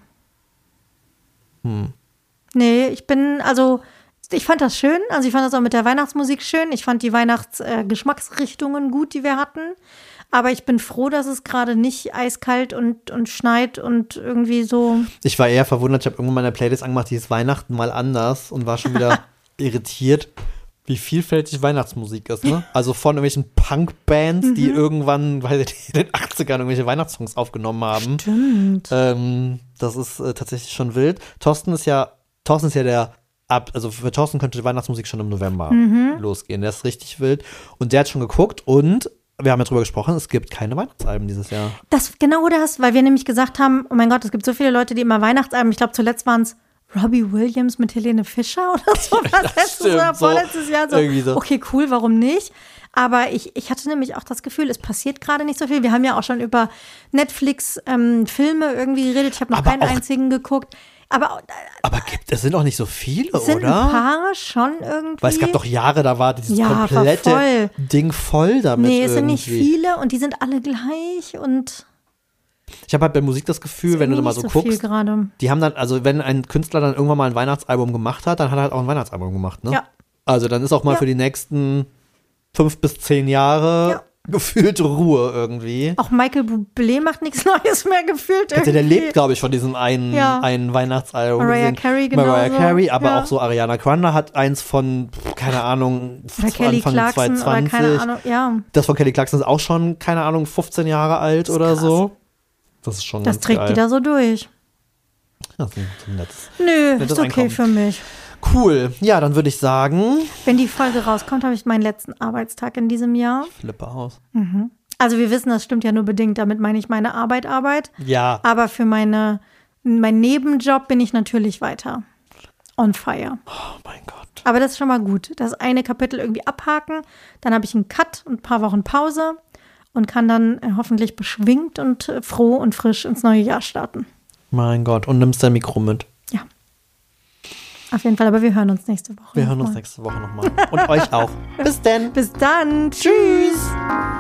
Hm. nee, ich bin, also ich fand das schön. Also ich fand das auch mit der Weihnachtsmusik schön. Ich fand die Weihnachtsgeschmacksrichtungen äh, gut, die wir hatten. Aber ich bin froh, dass es gerade nicht eiskalt und, und schneit und irgendwie so. Ich war eher verwundert, ich habe irgendwann meine Playlist angemacht, die ist Weihnachten mal anders und war schon wieder irritiert, wie vielfältig Weihnachtsmusik ist, ne? Also von irgendwelchen Punk-Bands, mhm. die irgendwann, weiß ich nicht, in den achtzigern irgendwelche Weihnachtssongs aufgenommen haben. Stimmt. Ähm, das ist äh, tatsächlich schon wild. Thorsten ist ja, Thorsten ist ja der Ab, also für Thorsten könnte die Weihnachtsmusik schon im November Mhm. losgehen. Der ist richtig wild. Und der hat schon geguckt und wir haben ja drüber gesprochen, es gibt keine Weihnachtsalben dieses Jahr. Das genau das, weil wir nämlich gesagt haben, oh mein Gott, es gibt so viele Leute, die immer Weihnachtsalben, ich glaube zuletzt waren es Robbie Williams mit Helene Fischer oder so. Ja, das letztes stimmt, oder so, vorletztes Jahr so. irgendwie so. Okay, cool, warum nicht? Aber ich, ich hatte nämlich auch das Gefühl, es passiert gerade nicht so viel. Wir haben ja auch schon über Netflix-Filme ähm, irgendwie geredet. Ich habe noch Aber keinen auch- einzigen geguckt. Aber äh, Aber gibt, es sind auch nicht so viele, es sind oder? ein paar schon irgendwie. Weil es gab doch Jahre, da war dieses Ja, war komplette voll. Ding voll damit. Nee, es sind irgendwie. nicht viele und die sind alle gleich und Ich habe halt bei Musik das Gefühl, wenn du da mal so nicht so viel guckst, gerade. die haben dann, also wenn ein Künstler dann irgendwann mal ein Weihnachtsalbum gemacht hat, dann hat er halt auch ein Weihnachtsalbum gemacht, ne? Ja. Also dann ist auch mal Ja. für die nächsten fünf bis zehn Jahre Ja. gefühlt Ruhe irgendwie. Auch Michael Bublé macht nichts Neues mehr gefühlt Also irgendwie. der lebt, glaube ich, von diesem einen, Ja. einen Weihnachtsalbum. Mariah gesehen. Carey genauso. Mariah Carey, aber Ja. auch so Ariana Grande hat eins von, pff, keine Ahnung, Oder Kelly Anfang Clarkson oder zwanzig zwanzig. keine Ahnung, ja. Das von Kelly Clarkson ist auch schon, keine Ahnung, fünfzehn Jahre alt ist oder krass. so. Das ist schon Das ganz trägt geil. die da so durch. Ja, das ist ein nettes. Nö, Nettes ist okay Einkommen. für mich. Cool. Ja, dann würde ich sagen, Wenn die Folge rauskommt, habe ich meinen letzten Arbeitstag in diesem Jahr. flippe aus. Also wir wissen, das stimmt ja nur bedingt. Damit meine ich meine Arbeit, Arbeit. Ja, Aber für meine, meinen Nebenjob bin ich natürlich weiter on fire. oh mein Gott. Aber das ist schon mal gut. Das eine Kapitel irgendwie abhaken. Dann habe ich einen Cut und ein paar Wochen Pause und kann dann äh, hoffentlich beschwingt und äh, froh und frisch ins neue Jahr starten. Mein Gott. Und nimmst dein Mikro mit. Ja. Auf jeden Fall, aber wir hören uns nächste Woche. Wir hören uns nochmal. nächste Woche nochmal. Und euch auch. Bis denn. Bis dann. Tschüss.